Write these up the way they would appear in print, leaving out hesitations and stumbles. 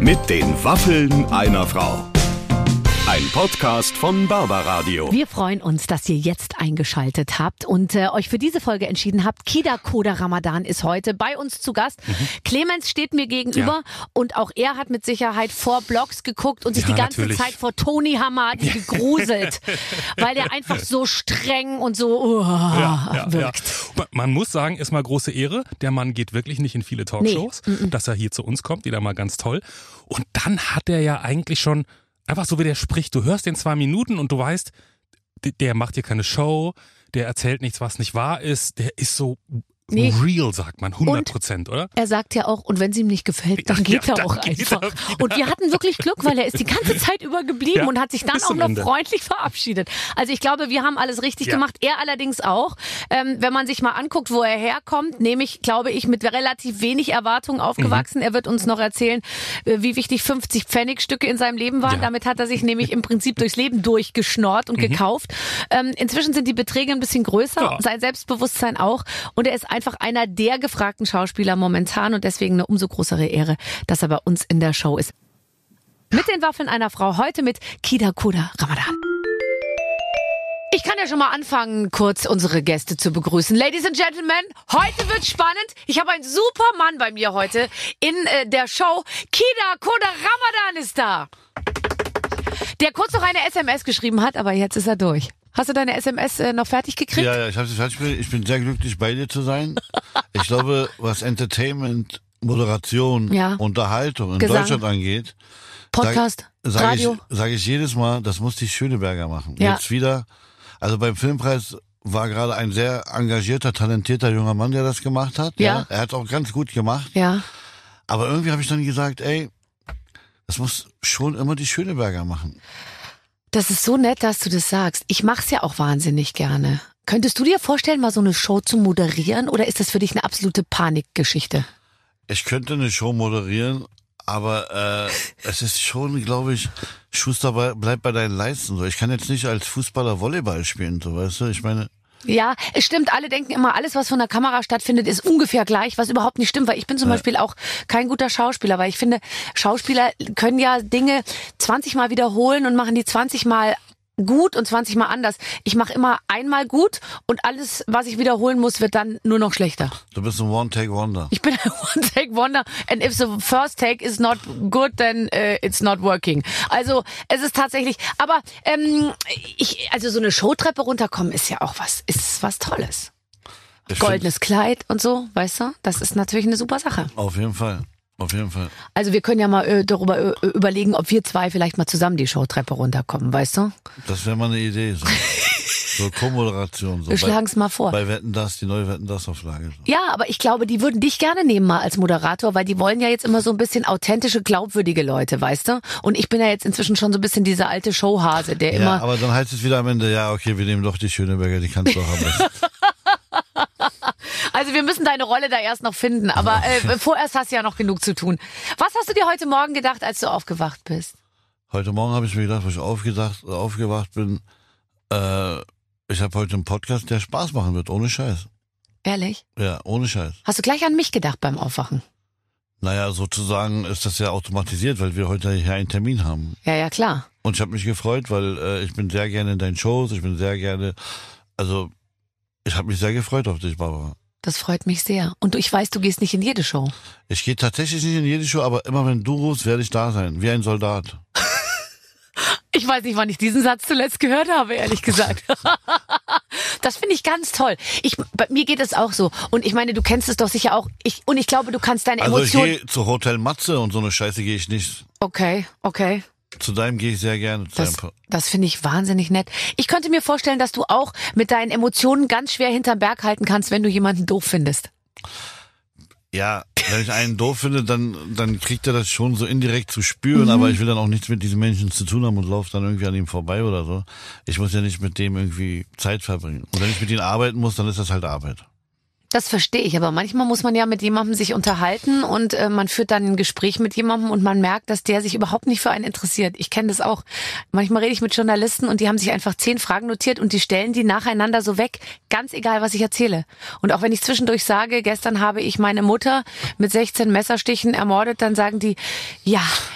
Mit den Waffeln einer Frau. Ein Podcast von Barbaradio. Wir freuen uns, dass ihr jetzt eingeschaltet habt und euch für diese Folge entschieden habt. Kida Koda Ramadan ist heute bei uns zu Gast. Clemens steht mir gegenüber und auch er hat mit Sicherheit vor Blogs geguckt und sich die ganze Zeit vor Tony Hamadi gegruselt, weil der einfach so streng und so wirkt. Ja. Man muss sagen, ist mal große Ehre. Der Mann geht wirklich nicht in viele Talkshows, dass er hier zu uns kommt, wieder mal ganz toll. Und dann hat er ja eigentlich schon einfach so, wie der spricht, du hörst den 2 Minuten und du weißt, der macht hier keine Show, der erzählt nichts, was nicht wahr ist, der ist so real, sagt man, 100%, oder? Er sagt ja auch, und wenn es ihm nicht gefällt, dann geht er auch einfach. Und wir hatten wirklich Glück, weil er ist die ganze Zeit über geblieben und hat sich dann auch noch freundlich verabschiedet. Also ich glaube, wir haben alles richtig gemacht, er allerdings auch. Wenn man sich mal anguckt, wo er herkommt, nämlich, glaube ich, mit relativ wenig Erwartungen aufgewachsen. Er wird uns noch erzählen, wie wichtig 50-Pfennig-Stücke in seinem Leben waren. Damit hat er sich nämlich im Prinzip durchs Leben durchgeschnorrt und gekauft. Inzwischen sind die Beträge ein bisschen größer, sein Selbstbewusstsein auch. Und er ist einfach einer der gefragten Schauspieler momentan und deswegen eine umso größere Ehre, dass er bei uns in der Show ist. Mit den Waffeln einer Frau, heute mit Kida Koda Ramadan. Ich kann ja schon mal anfangen, kurz unsere Gäste zu begrüßen. Ladies and Gentlemen, heute wird spannend. Ich habe einen super Mann bei mir heute in der Show. Kida Koda Ramadan ist da. Der kurz noch eine SMS geschrieben hat, aber jetzt ist er durch. Hast du deine SMS noch fertig gekriegt? Ja, ich habe sie fertig gekriegt. Ich bin sehr glücklich, bei dir zu sein. Ich glaube, was Entertainment, Moderation, Unterhaltung in Deutschland angeht, Podcast, Radio, sage ich jedes Mal, das muss die Schöneberger machen. Ja. Jetzt wieder, also beim Filmpreis war gerade ein sehr engagierter, talentierter junger Mann, der das gemacht hat. Ja. Er hat es auch ganz gut gemacht. Ja. Aber irgendwie habe ich dann gesagt, ey, das muss schon immer die Schöneberger machen. Das ist so nett, dass du das sagst. Ich mach's ja auch wahnsinnig gerne. Könntest du dir vorstellen, mal so eine Show zu moderieren oder ist das für dich eine absolute Panikgeschichte? Ich könnte eine Show moderieren, aber es ist schon, glaube ich, Schuster, bleib bei deinen Leisten. So, ich kann jetzt nicht als Fußballer Volleyball spielen, so, weißt du? Ich meine... Ja, es stimmt. Alle denken immer, alles, was von der Kamera stattfindet, ist ungefähr gleich, was überhaupt nicht stimmt. Weil ich bin zum Beispiel auch kein guter Schauspieler, weil ich finde, Schauspieler können ja Dinge 20 Mal wiederholen und machen die 20 Mal gut und 20 Mal anders. Ich mache immer einmal gut und alles, was ich wiederholen muss, wird dann nur noch schlechter. Du bist ein One-Take-Wonder. Ich bin ein One-Take-Wonder and if the first take is not good, then it's not working. Also es ist tatsächlich, aber also so eine Showtreppe runterkommen ist ja auch was Tolles. Goldenes Kleid und so, weißt du? Das ist natürlich eine super Sache. Auf jeden Fall. Auf jeden Fall. Also wir können ja mal darüber überlegen, ob wir zwei vielleicht mal zusammen die Showtreppe runterkommen, weißt du? Das wäre mal eine Idee. So Co-Moderation. So wir schlagen es mal vor. Bei Wetten, das, die neue Wetten, das Auflage. So. Ja, aber ich glaube, die würden dich gerne nehmen mal als Moderator, weil die wollen ja jetzt immer so ein bisschen authentische, glaubwürdige Leute, weißt du? Und ich bin ja jetzt inzwischen schon so ein bisschen dieser alte Showhase, der immer... Ja, aber dann heißt es wieder am Ende, ja, okay, wir nehmen doch die Schöneberger, die kannst du auch haben. Also wir müssen deine Rolle da erst noch finden, aber vorerst hast du ja noch genug zu tun. Was hast du dir heute Morgen gedacht, als du aufgewacht bist? Heute Morgen habe ich mir gedacht, wo ich aufgewacht bin, ich habe heute einen Podcast, der Spaß machen wird, ohne Scheiß. Ehrlich? Ja, ohne Scheiß. Hast du gleich an mich gedacht beim Aufwachen? Naja, sozusagen ist das ja automatisiert, weil wir heute hier einen Termin haben. Ja, klar. Und ich habe mich gefreut, weil ich bin sehr gerne in deinen Shows, ich habe mich sehr gefreut auf dich, Barbara. Das freut mich sehr. Und ich weiß, du gehst nicht in jede Show. Ich gehe tatsächlich nicht in jede Show, aber immer wenn du rufst, werde ich da sein. Wie ein Soldat. Ich weiß nicht, wann ich diesen Satz zuletzt gehört habe, ehrlich gesagt. Das finde ich ganz toll. Bei mir geht es auch so. Und ich meine, du kennst es doch sicher auch. Ich glaube, du kannst deine Emotionen... Also ich gehe zu Hotel Matze und so eine Scheiße gehe ich nicht. Okay. Zu deinem gehe ich sehr gerne. Das finde ich wahnsinnig nett. Ich könnte mir vorstellen, dass du auch mit deinen Emotionen ganz schwer hinterm Berg halten kannst, wenn du jemanden doof findest. Ja, wenn ich einen doof finde, dann kriegt er das schon so indirekt zu spüren, aber ich will dann auch nichts mit diesen Menschen zu tun haben und laufe dann irgendwie an ihm vorbei oder so. Ich muss ja nicht mit dem irgendwie Zeit verbringen. Und wenn ich mit ihm arbeiten muss, dann ist das halt Arbeit. Das verstehe ich, aber manchmal muss man ja mit jemandem sich unterhalten und man führt dann ein Gespräch mit jemandem und man merkt, dass der sich überhaupt nicht für einen interessiert. Ich kenne das auch. Manchmal rede ich mit Journalisten und die haben sich einfach 10 Fragen notiert und die stellen die nacheinander so weg, ganz egal, was ich erzähle. Und auch wenn ich zwischendurch sage, gestern habe ich meine Mutter mit 16 Messerstichen ermordet, dann sagen die, ja,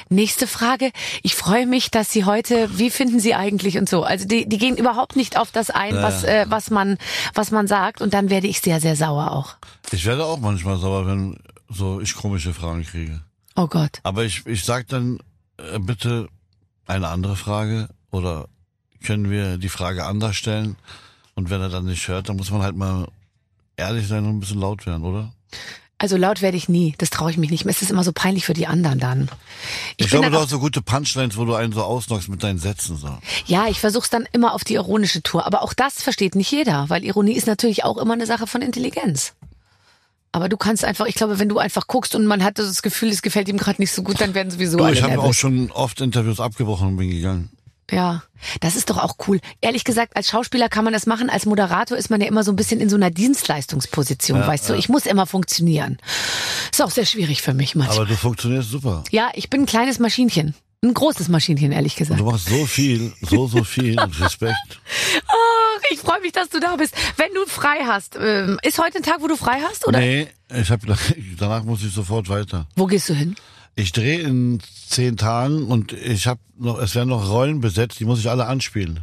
Nächste Frage. Ich freue mich, dass Sie heute, wie finden Sie eigentlich und so. Also die gehen überhaupt nicht auf das ein, was man sagt. Und dann werde ich sehr, sehr sauer auch. Ich werde auch manchmal sauer, wenn ich komische Fragen kriege. Oh Gott. Aber ich sag dann bitte eine andere Frage oder können wir die Frage anders stellen? Und wenn er dann nicht hört, dann muss man halt mal ehrlich sein und ein bisschen laut werden, oder? Also laut werde ich nie, das traue ich mich nicht. Es ist immer so peinlich für die anderen dann. Ich glaube, du hast so gute Punchlines, wo du einen so ausnockst mit deinen Sätzen. So. Ja, ich versuch's dann immer auf die ironische Tour. Aber auch das versteht nicht jeder, weil Ironie ist natürlich auch immer eine Sache von Intelligenz. Aber du kannst einfach, ich glaube, wenn du einfach guckst und man hat das Gefühl, es gefällt ihm gerade nicht so gut, dann werden sowieso alle Ich habe nervös. auch schon oft Interviews abgebrochen und bin gegangen. Ja, das ist doch auch cool. Ehrlich gesagt, als Schauspieler kann man das machen. Als Moderator ist man ja immer so ein bisschen in so einer Dienstleistungsposition, weißt du. Ich muss immer funktionieren. Ist auch sehr schwierig für mich manchmal. Aber du funktionierst super. Ja, ich bin ein kleines Maschinchen. Ein großes Maschinchen, ehrlich gesagt. Und du machst so viel, so viel. Respekt. Ach, ich freue mich, dass du da bist. Wenn du frei hast, ist heute ein Tag, wo du frei hast, oder? Nee, danach muss ich sofort weiter. Wo gehst du hin? Ich drehe in 10 Tagen und es werden noch Rollen besetzt, die muss ich alle anspielen.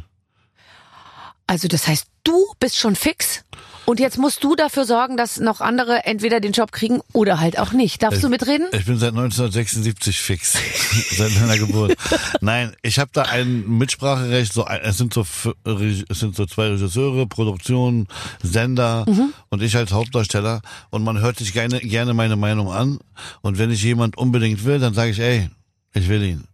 Also das heißt, du bist schon fix und jetzt musst du dafür sorgen, dass noch andere entweder den Job kriegen oder halt auch nicht. Darfst du mitreden? Ich bin seit 1976 fix, seit meiner Geburt. Nein, ich habe da ein Mitspracherecht. Es sind so 2 Regisseure, Produktion, Sender und ich als Hauptdarsteller. Und man hört sich gerne meine Meinung an. Und wenn ich jemand unbedingt will, dann sage ich, ey, ich will ihn.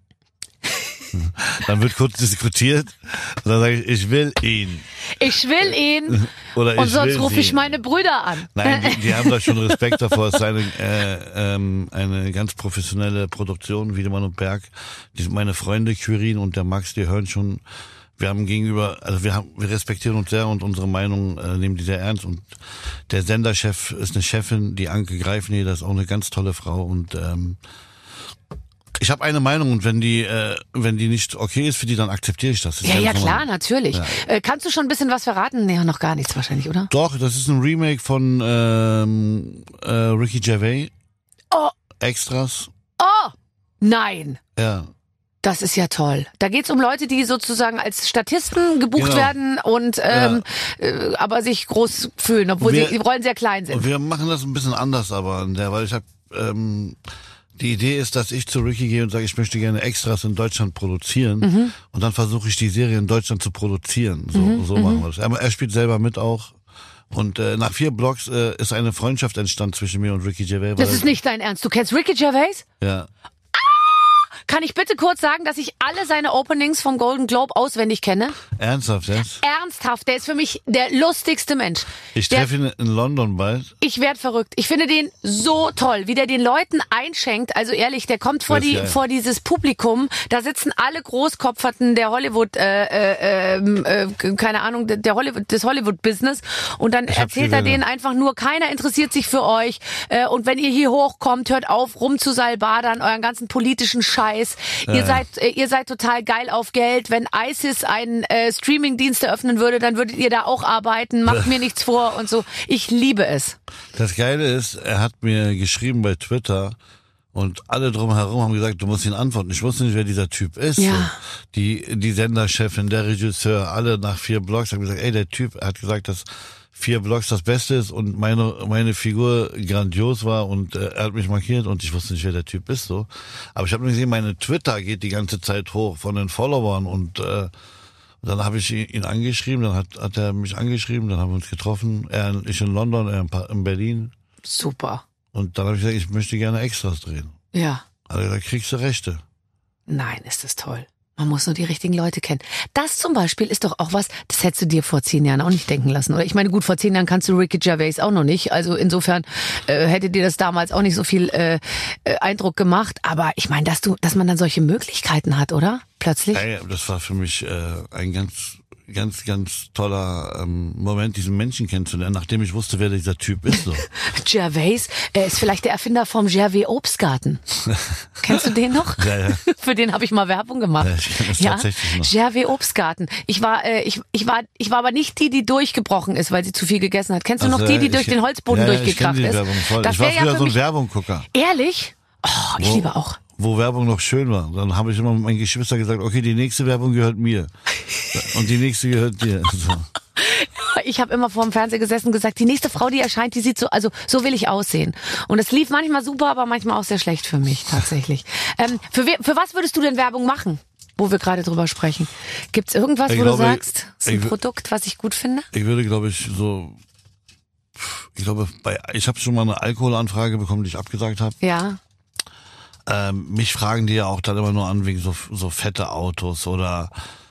Dann wird kurz diskutiert und dann sage ich will ihn. Ich will ihn. Oder und sonst rufe ich meine Brüder an. Nein, die haben da schon Respekt davor. Es ist eine ganz professionelle Produktion, Wiedemann und Berg. Meine Freunde Quirin und der Max, die hören schon, wir respektieren uns sehr und unsere Meinung nehmen die sehr ernst. Und der Senderchef ist eine Chefin, die Anke Greifneder, ist auch eine ganz tolle Frau und ich habe eine Meinung und wenn die nicht okay ist für die, dann akzeptiere ich das. Ja, klar, natürlich. Ja. Kannst du schon ein bisschen was verraten? Nee, noch gar nichts wahrscheinlich, oder? Doch, das ist ein Remake von Ricky Gervais. Oh. Extras. Oh, nein. Ja. Das ist ja toll. Da geht's um Leute, die sozusagen als Statisten gebucht werden und aber sich groß fühlen, obwohl die Rollen sehr klein sind. Und wir machen das ein bisschen anders, weil ich habe die Idee ist, dass ich zu Ricky gehe und sage, ich möchte gerne Extras in Deutschland produzieren und dann versuche ich die Serie in Deutschland zu produzieren. So machen wir das. Er spielt selber mit auch. Und nach 4 Blocks ist eine Freundschaft entstanden zwischen mir und Ricky Gervais. Das ist nicht dein Ernst. Du kennst Ricky Gervais? Ja. Kann ich bitte kurz sagen, dass ich alle seine Openings vom Golden Globe auswendig kenne? Ernsthaft jetzt? Ernsthaft, der ist für mich der lustigste Mensch. Ich treffe ihn in London bald. Ich werd verrückt. Ich finde den so toll, wie der den Leuten einschenkt. Also ehrlich, der kommt vor dieses Publikum. Da sitzen alle Großkopferten der Hollywood, keine Ahnung, des Hollywood-Business. Und dann erzählt er denen einfach nur, keiner interessiert sich für euch. Und wenn ihr hier hochkommt, hört auf, rumzusalbadern, euren ganzen politischen Scheiß. Ihr seid total geil auf Geld. Wenn ISIS einen Streamingdienst eröffnen würde, dann würdet ihr da auch arbeiten. Macht mir nichts vor und so. Ich liebe es. Das Geile ist, er hat mir geschrieben bei Twitter und alle drumherum haben gesagt, du musst ihn antworten. Ich wusste nicht, wer dieser Typ ist. Ja. So, die Senderchefin, der Regisseur, alle nach 4 Blocks haben gesagt, ey, der Typ, er hat gesagt, dass 4 Blocks das Beste ist und meine Figur grandios war und er hat mich markiert und ich wusste nicht, wer der Typ ist. So, aber ich habe nur gesehen, meine Twitter geht die ganze Zeit hoch von den Followern und dann habe ich ihn angeschrieben, dann hat er mich angeschrieben, dann haben wir uns getroffen, ich in London, er in Berlin. Super. Und dann habe ich gesagt, ich möchte gerne Extras drehen. Ja. Also da kriegst du Rechte. Nein, ist das toll. Man muss nur die richtigen Leute kennen. Das zum Beispiel ist doch auch was, das hättest du dir vor 10 Jahren auch nicht denken lassen, oder? Ich meine, gut, vor 10 Jahren kannst du Ricky Gervais auch noch nicht. Also insofern hätte dir das damals auch nicht so viel Eindruck gemacht. Aber ich meine, dass man dann solche Möglichkeiten hat, oder? Plötzlich. Ja, das war für mich ein ganz toller Moment, diesen Menschen kennenzulernen, nachdem ich wusste, wer dieser Typ ist. So. Gervais, er ist vielleicht der Erfinder vom Gervais Obstgarten. Kennst du den noch? Ja. Für den habe ich mal Werbung gemacht. Ja, ich kenn das tatsächlich noch. Gervais Obstgarten. Ich war aber nicht die durchgebrochen ist, weil sie zu viel gegessen hat. Kennst du noch die durch den Holzboden durchgekracht ist? Ich war früher so ein Werbunggucker. Ehrlich? Oh, ich liebe auch. wo Werbung noch schön war. Dann habe ich immer mit meinen Geschwistern gesagt, okay, die nächste Werbung gehört mir. Und die nächste gehört dir. So. Ich habe immer vor dem Fernseher gesessen und gesagt, die nächste Frau, die erscheint, die sieht so, also so will ich aussehen. Und es lief manchmal super, aber manchmal auch sehr schlecht für mich tatsächlich. Für was würdest du denn Werbung machen, wo wir gerade drüber sprechen? Gibt's irgendwas, wo du sagst, das ist ein Produkt, was ich gut finde? Ich würde, glaube ich, ich habe schon mal eine Alkoholanfrage bekommen, die ich abgesagt habe. Ja. Mich fragen die ja auch dann immer nur an wegen so fette Autos oder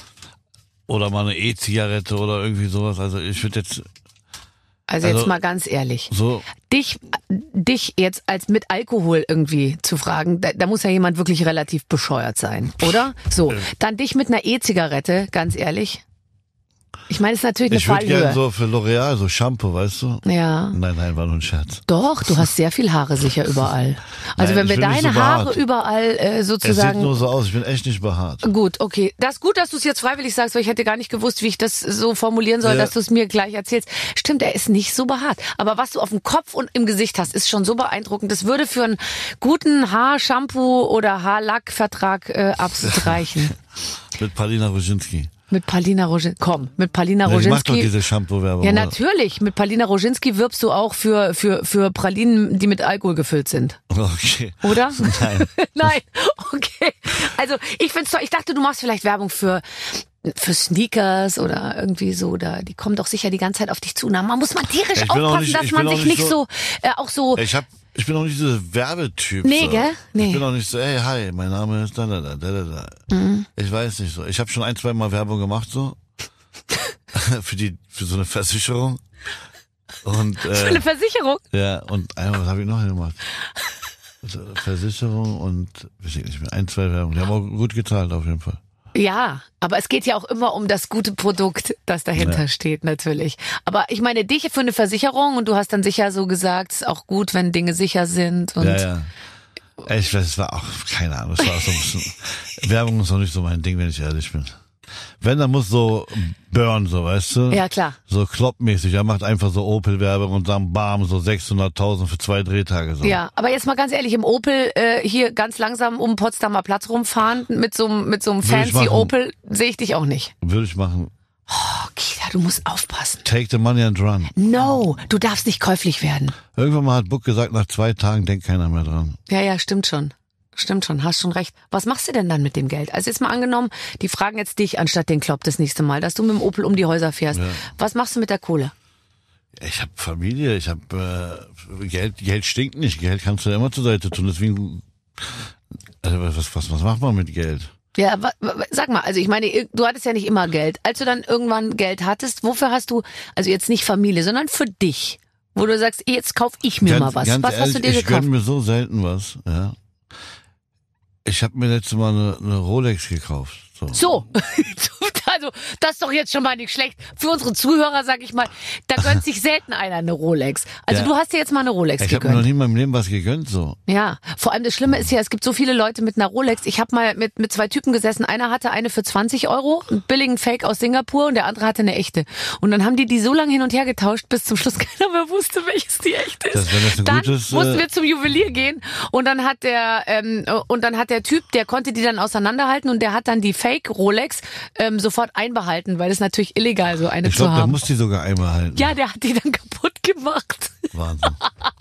mal eine E-Zigarette oder irgendwie sowas. Also ich würde jetzt... Also jetzt mal ganz ehrlich. So. Dich jetzt als mit Alkohol irgendwie zu fragen, da muss ja jemand wirklich relativ bescheuert sein, oder? So, dann dich mit einer E-Zigarette, ganz ehrlich. Ich meine, es ist natürlich eine Fallhöhe. Ich würde gerne so für L'Oreal, so Shampoo, weißt du? Ja. Nein, war nur ein Scherz. Doch, du hast sehr viel Haare sicher überall. Also wenn wir deine Haare überall sozusagen... Es sieht nur so aus, ich bin echt nicht behaart. Gut, okay. Das ist gut, dass du es jetzt freiwillig sagst, weil ich hätte gar nicht gewusst, wie ich das so formulieren soll, dass du es mir gleich erzählst. Stimmt, er ist nicht so behaart. Aber was du auf dem Kopf und im Gesicht hast, ist schon so beeindruckend. Das würde für einen guten Haarshampoo oder Haarlackvertrag absolut reichen. Mit Palina Roginski. Mit Palina Roginski. Komm, mit Palina Roginski. Ich mach doch diese Shampoo-Werbung. Ja, natürlich. Mit Palina Roginski wirbst du auch für Pralinen, die mit Alkohol gefüllt sind. Okay. Oder? Nein. Nein. Okay. Also, ich find's toll. Ich dachte, du machst vielleicht Werbung für Sneakers oder irgendwie so, oder die kommen doch sicher die ganze Zeit auf dich zu. Na, man muss tierisch aufpassen, dass man sich nicht so, auch so. Ich bin auch nicht dieser Werbetyp. Nee, so. Gell? Nee. Ich bin auch nicht so, hey, hi, mein Name ist da. Mhm. Ich weiß nicht so. Ich habe schon 1-2 Mal Werbung gemacht so. für so eine Versicherung. Und, für eine Versicherung? Ja, und einmal, was habe ich noch gemacht? Versicherung und, weiß ich nicht mehr, 1-2 Werbung. Die haben auch gut gezahlt auf jeden Fall. Ja, aber es geht ja auch immer um das gute Produkt, das dahinter steht, natürlich. Aber ich meine, dich für eine Versicherung, und du hast dann sicher so gesagt, es ist auch gut, wenn Dinge sicher sind. Und ja. Ich weiß, es war auch, keine Ahnung, es war auch so ein bisschen, Werbung ist noch nicht so mein Ding, wenn ich ehrlich bin. Wenn, dann muss so burn, so, weißt du? Ja, klar. So kloppmäßig. Er macht einfach so Opel-Werbung und dann bam, so 600.000 für 2 Drehtage. So. Ja, aber jetzt mal ganz ehrlich, im Opel hier ganz langsam um Potsdamer Platz rumfahren mit so einem fancy Opel sehe ich dich auch nicht. Würde ich machen. Oh, Kida, du musst aufpassen. Take the money and run. No, du darfst nicht käuflich werden. Irgendwann mal hat Buck gesagt, nach 2 Tagen denkt keiner mehr dran. Ja, stimmt schon. Stimmt schon, hast schon recht. Was machst du denn dann mit dem Geld? Also jetzt mal angenommen, die fragen jetzt dich anstatt den Klopp das nächste Mal, dass du mit dem Opel um die Häuser fährst. Ja. Was machst du mit der Kohle? Ich habe Familie, ich habe Geld stinkt nicht. Geld kannst du ja immer zur Seite tun. Deswegen, also was macht man mit Geld? Ja, sag mal, also ich meine, du hattest ja nicht immer Geld. Als du dann irgendwann Geld hattest, wofür hast du, also jetzt nicht Familie, sondern für dich, wo du sagst, jetzt kauf ich mir mal was. Was hast du dir gekauft? Ich gönn mir so selten was, ja. Ich habe mir letztes Mal eine Rolex gekauft. So. Also, das ist doch jetzt schon mal nicht schlecht. Für unsere Zuhörer, sag ich mal, da gönnt sich selten einer eine Rolex. Also du hast dir jetzt mal eine Rolex gegönnt. Ich habe mir noch nie in meinem Leben was gegönnt, so. Ja, vor allem das Schlimme ist ja, es gibt so viele Leute mit einer Rolex. Ich habe mal mit 2 Typen gesessen. Einer hatte eine für 20 €, einen billigen Fake aus Singapur, und der andere hatte eine echte. Und dann haben die so lange hin und her getauscht, bis zum Schluss keiner mehr wusste, welches die echte ist. Dann mussten wir zum Juwelier gehen, und dann hat der Typ, der konnte die dann auseinanderhalten, und der hat dann die Fake Rolex sofort einbehalten, weil es natürlich illegal so eine zu haben. Der muss die sogar einmal halten. Ja, der hat die dann kaputt gemacht. Wahnsinn.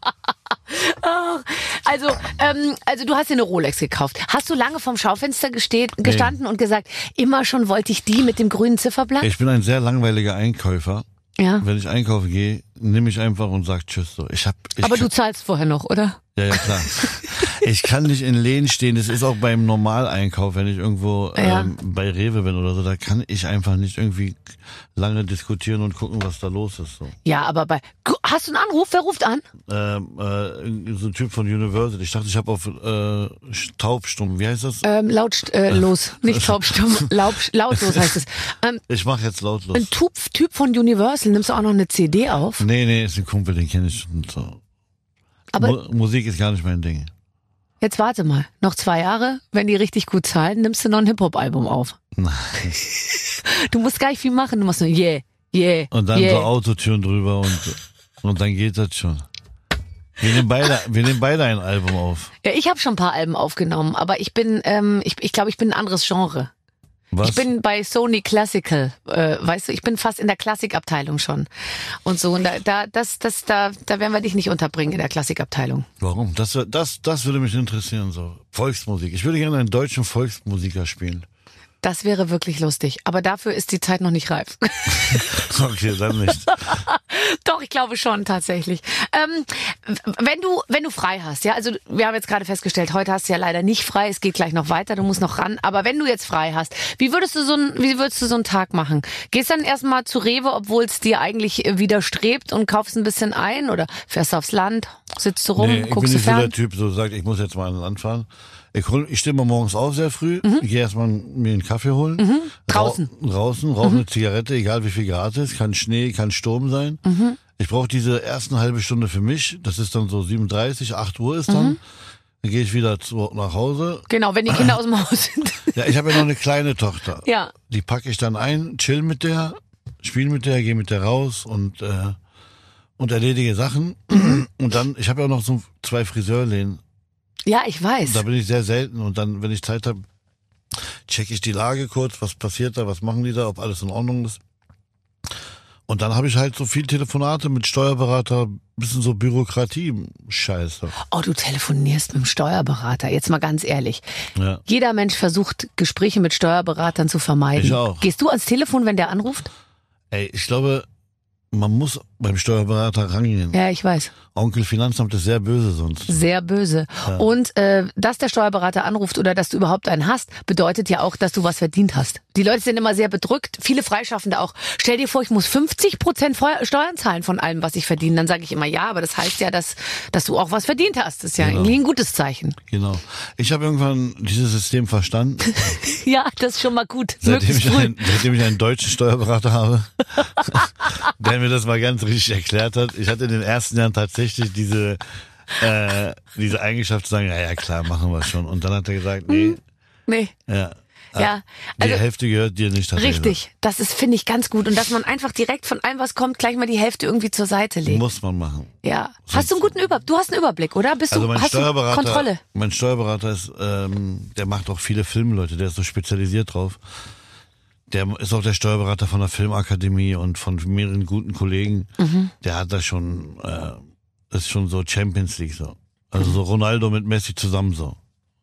Also du hast dir eine Rolex gekauft. Hast du lange vorm Schaufenster gestanden und gesagt, immer schon wollte ich die mit dem grünen Zifferblatt? Ich bin ein sehr langweiliger Einkäufer. Ja. Wenn ich einkaufen gehe, nehme ich einfach und sag Tschüss. So. Aber du zahlst vorher noch, oder? Ja, klar. Ich kann nicht in Läden stehen. Das ist auch beim Normaleinkauf, wenn ich irgendwo bei Rewe bin oder so. Da kann ich einfach nicht irgendwie lange diskutieren und gucken, was da los ist. So. Ja, aber hast du einen Anruf? Wer ruft an? So ein Typ von Universal. Ich dachte, ich habe auf taubstumm. Wie heißt das? Lautlos. Nicht taubstumm. Lautlos heißt es. Ich mache jetzt lautlos. Ein Typ von Universal. Nimmst du auch noch eine CD auf? Nee, ist ein Kumpel, den kenne ich schon. So. Aber Musik ist gar nicht mein Ding. Jetzt warte mal. Noch 2 Jahre, wenn die richtig gut zahlen, nimmst du noch ein Hip-Hop-Album auf. Nein. Du musst gar nicht viel machen. Du machst nur yeah. Und dann so Autotune drüber und dann geht das schon. Wir nehmen beide ein Album auf. Ja, ich habe schon ein paar Alben aufgenommen, aber ich bin, ich glaube, ich bin ein anderes Genre. Was? Ich bin bei Sony Classical, weißt du, ich bin fast in der Klassikabteilung schon. Und so, und da werden wir dich nicht unterbringen in der Klassikabteilung. Warum? Das würde mich interessieren, so. Volksmusik. Ich würde gerne einen deutschen Volksmusiker spielen. Das wäre wirklich lustig. Aber dafür ist die Zeit noch nicht reif. Okay, dann nicht. Doch, ich glaube schon, tatsächlich. Wenn du frei hast, ja, also wir haben jetzt gerade festgestellt, heute hast du ja leider nicht frei, es geht gleich noch weiter, du musst noch ran. Aber wenn du jetzt frei hast, wie würdest du so einen Tag machen? Gehst dann erstmal zu Rewe, obwohl es dir eigentlich widerstrebt und kaufst ein bisschen ein? Oder fährst du aufs Land, sitzt du rum, guckst du fern? Ich bin nicht so der Typ, so sagt, ich muss jetzt mal ans Land fahren. Ich stehe mal morgens auf sehr früh, gehe erstmal mir einen Kaffee holen. Draußen. Rauche eine Zigarette, egal wie viel Grad ist. Kann Schnee, kann Sturm sein. Ich brauche diese ersten halbe Stunde für mich. Das ist dann so 7:30, 8 Uhr ist dann. Dann gehe ich wieder nach Hause. Genau, wenn die Kinder aus dem Haus sind. Ja, ich habe ja noch eine kleine Tochter. Ja. Die packe ich dann ein, chill mit der, spiele mit der, gehe mit der raus und erledige Sachen. Und dann, ich habe ja noch so 2 Friseurläden. Ja, ich weiß. Da bin ich sehr selten und dann, wenn ich Zeit habe, checke ich die Lage kurz, was passiert da, was machen die da, ob alles in Ordnung ist. Und dann habe ich halt so viel Telefonate mit Steuerberater, bisschen so Bürokratie-Scheiße. Oh, du telefonierst mit dem Steuerberater, jetzt mal ganz ehrlich. Ja. Jeder Mensch versucht, Gespräche mit Steuerberatern zu vermeiden. Ich auch. Gehst du ans Telefon, wenn der anruft? Ey, ich glaube, man muss beim Steuerberater rangehen. Ja, ich weiß. Onkel Finanzamt ist sehr böse sonst. Sehr böse. Ja. Und dass der Steuerberater anruft oder dass du überhaupt einen hast, bedeutet ja auch, dass du was verdient hast. Die Leute sind immer sehr bedrückt, viele Freischaffende auch. Stell dir vor, ich muss 50% Steuern zahlen von allem, was ich verdiene. Dann sage ich immer ja, aber das heißt ja, dass du auch was verdient hast. Das ist ja irgendwie ein gutes Zeichen. Genau. Ich habe irgendwann dieses System verstanden. Ja, das ist schon mal gut. Seitdem ich einen deutschen Steuerberater habe, der mir das mal ganz richtig erklärt hat. Ich hatte in den ersten Jahren tatsächlich diese Eigenschaft zu sagen, ja klar, machen wir schon. Und dann hat er gesagt, nee. Ja, also, die Hälfte gehört dir nicht. Richtig, das ist, finde ich, ganz gut. Und dass man einfach direkt von allem, was kommt, gleich mal die Hälfte irgendwie zur Seite legt. Muss man machen. Ja. Hast du einen guten Überblick? Du hast einen Überblick, oder? Hast du Kontrolle? Mein Steuerberater ist, der macht auch viele Filme, Leute, der ist so spezialisiert drauf. Der ist auch der Steuerberater von der Filmakademie und von mehreren guten Kollegen. Der hat da schon, ist schon so Champions League so. Also so Ronaldo mit Messi zusammen so.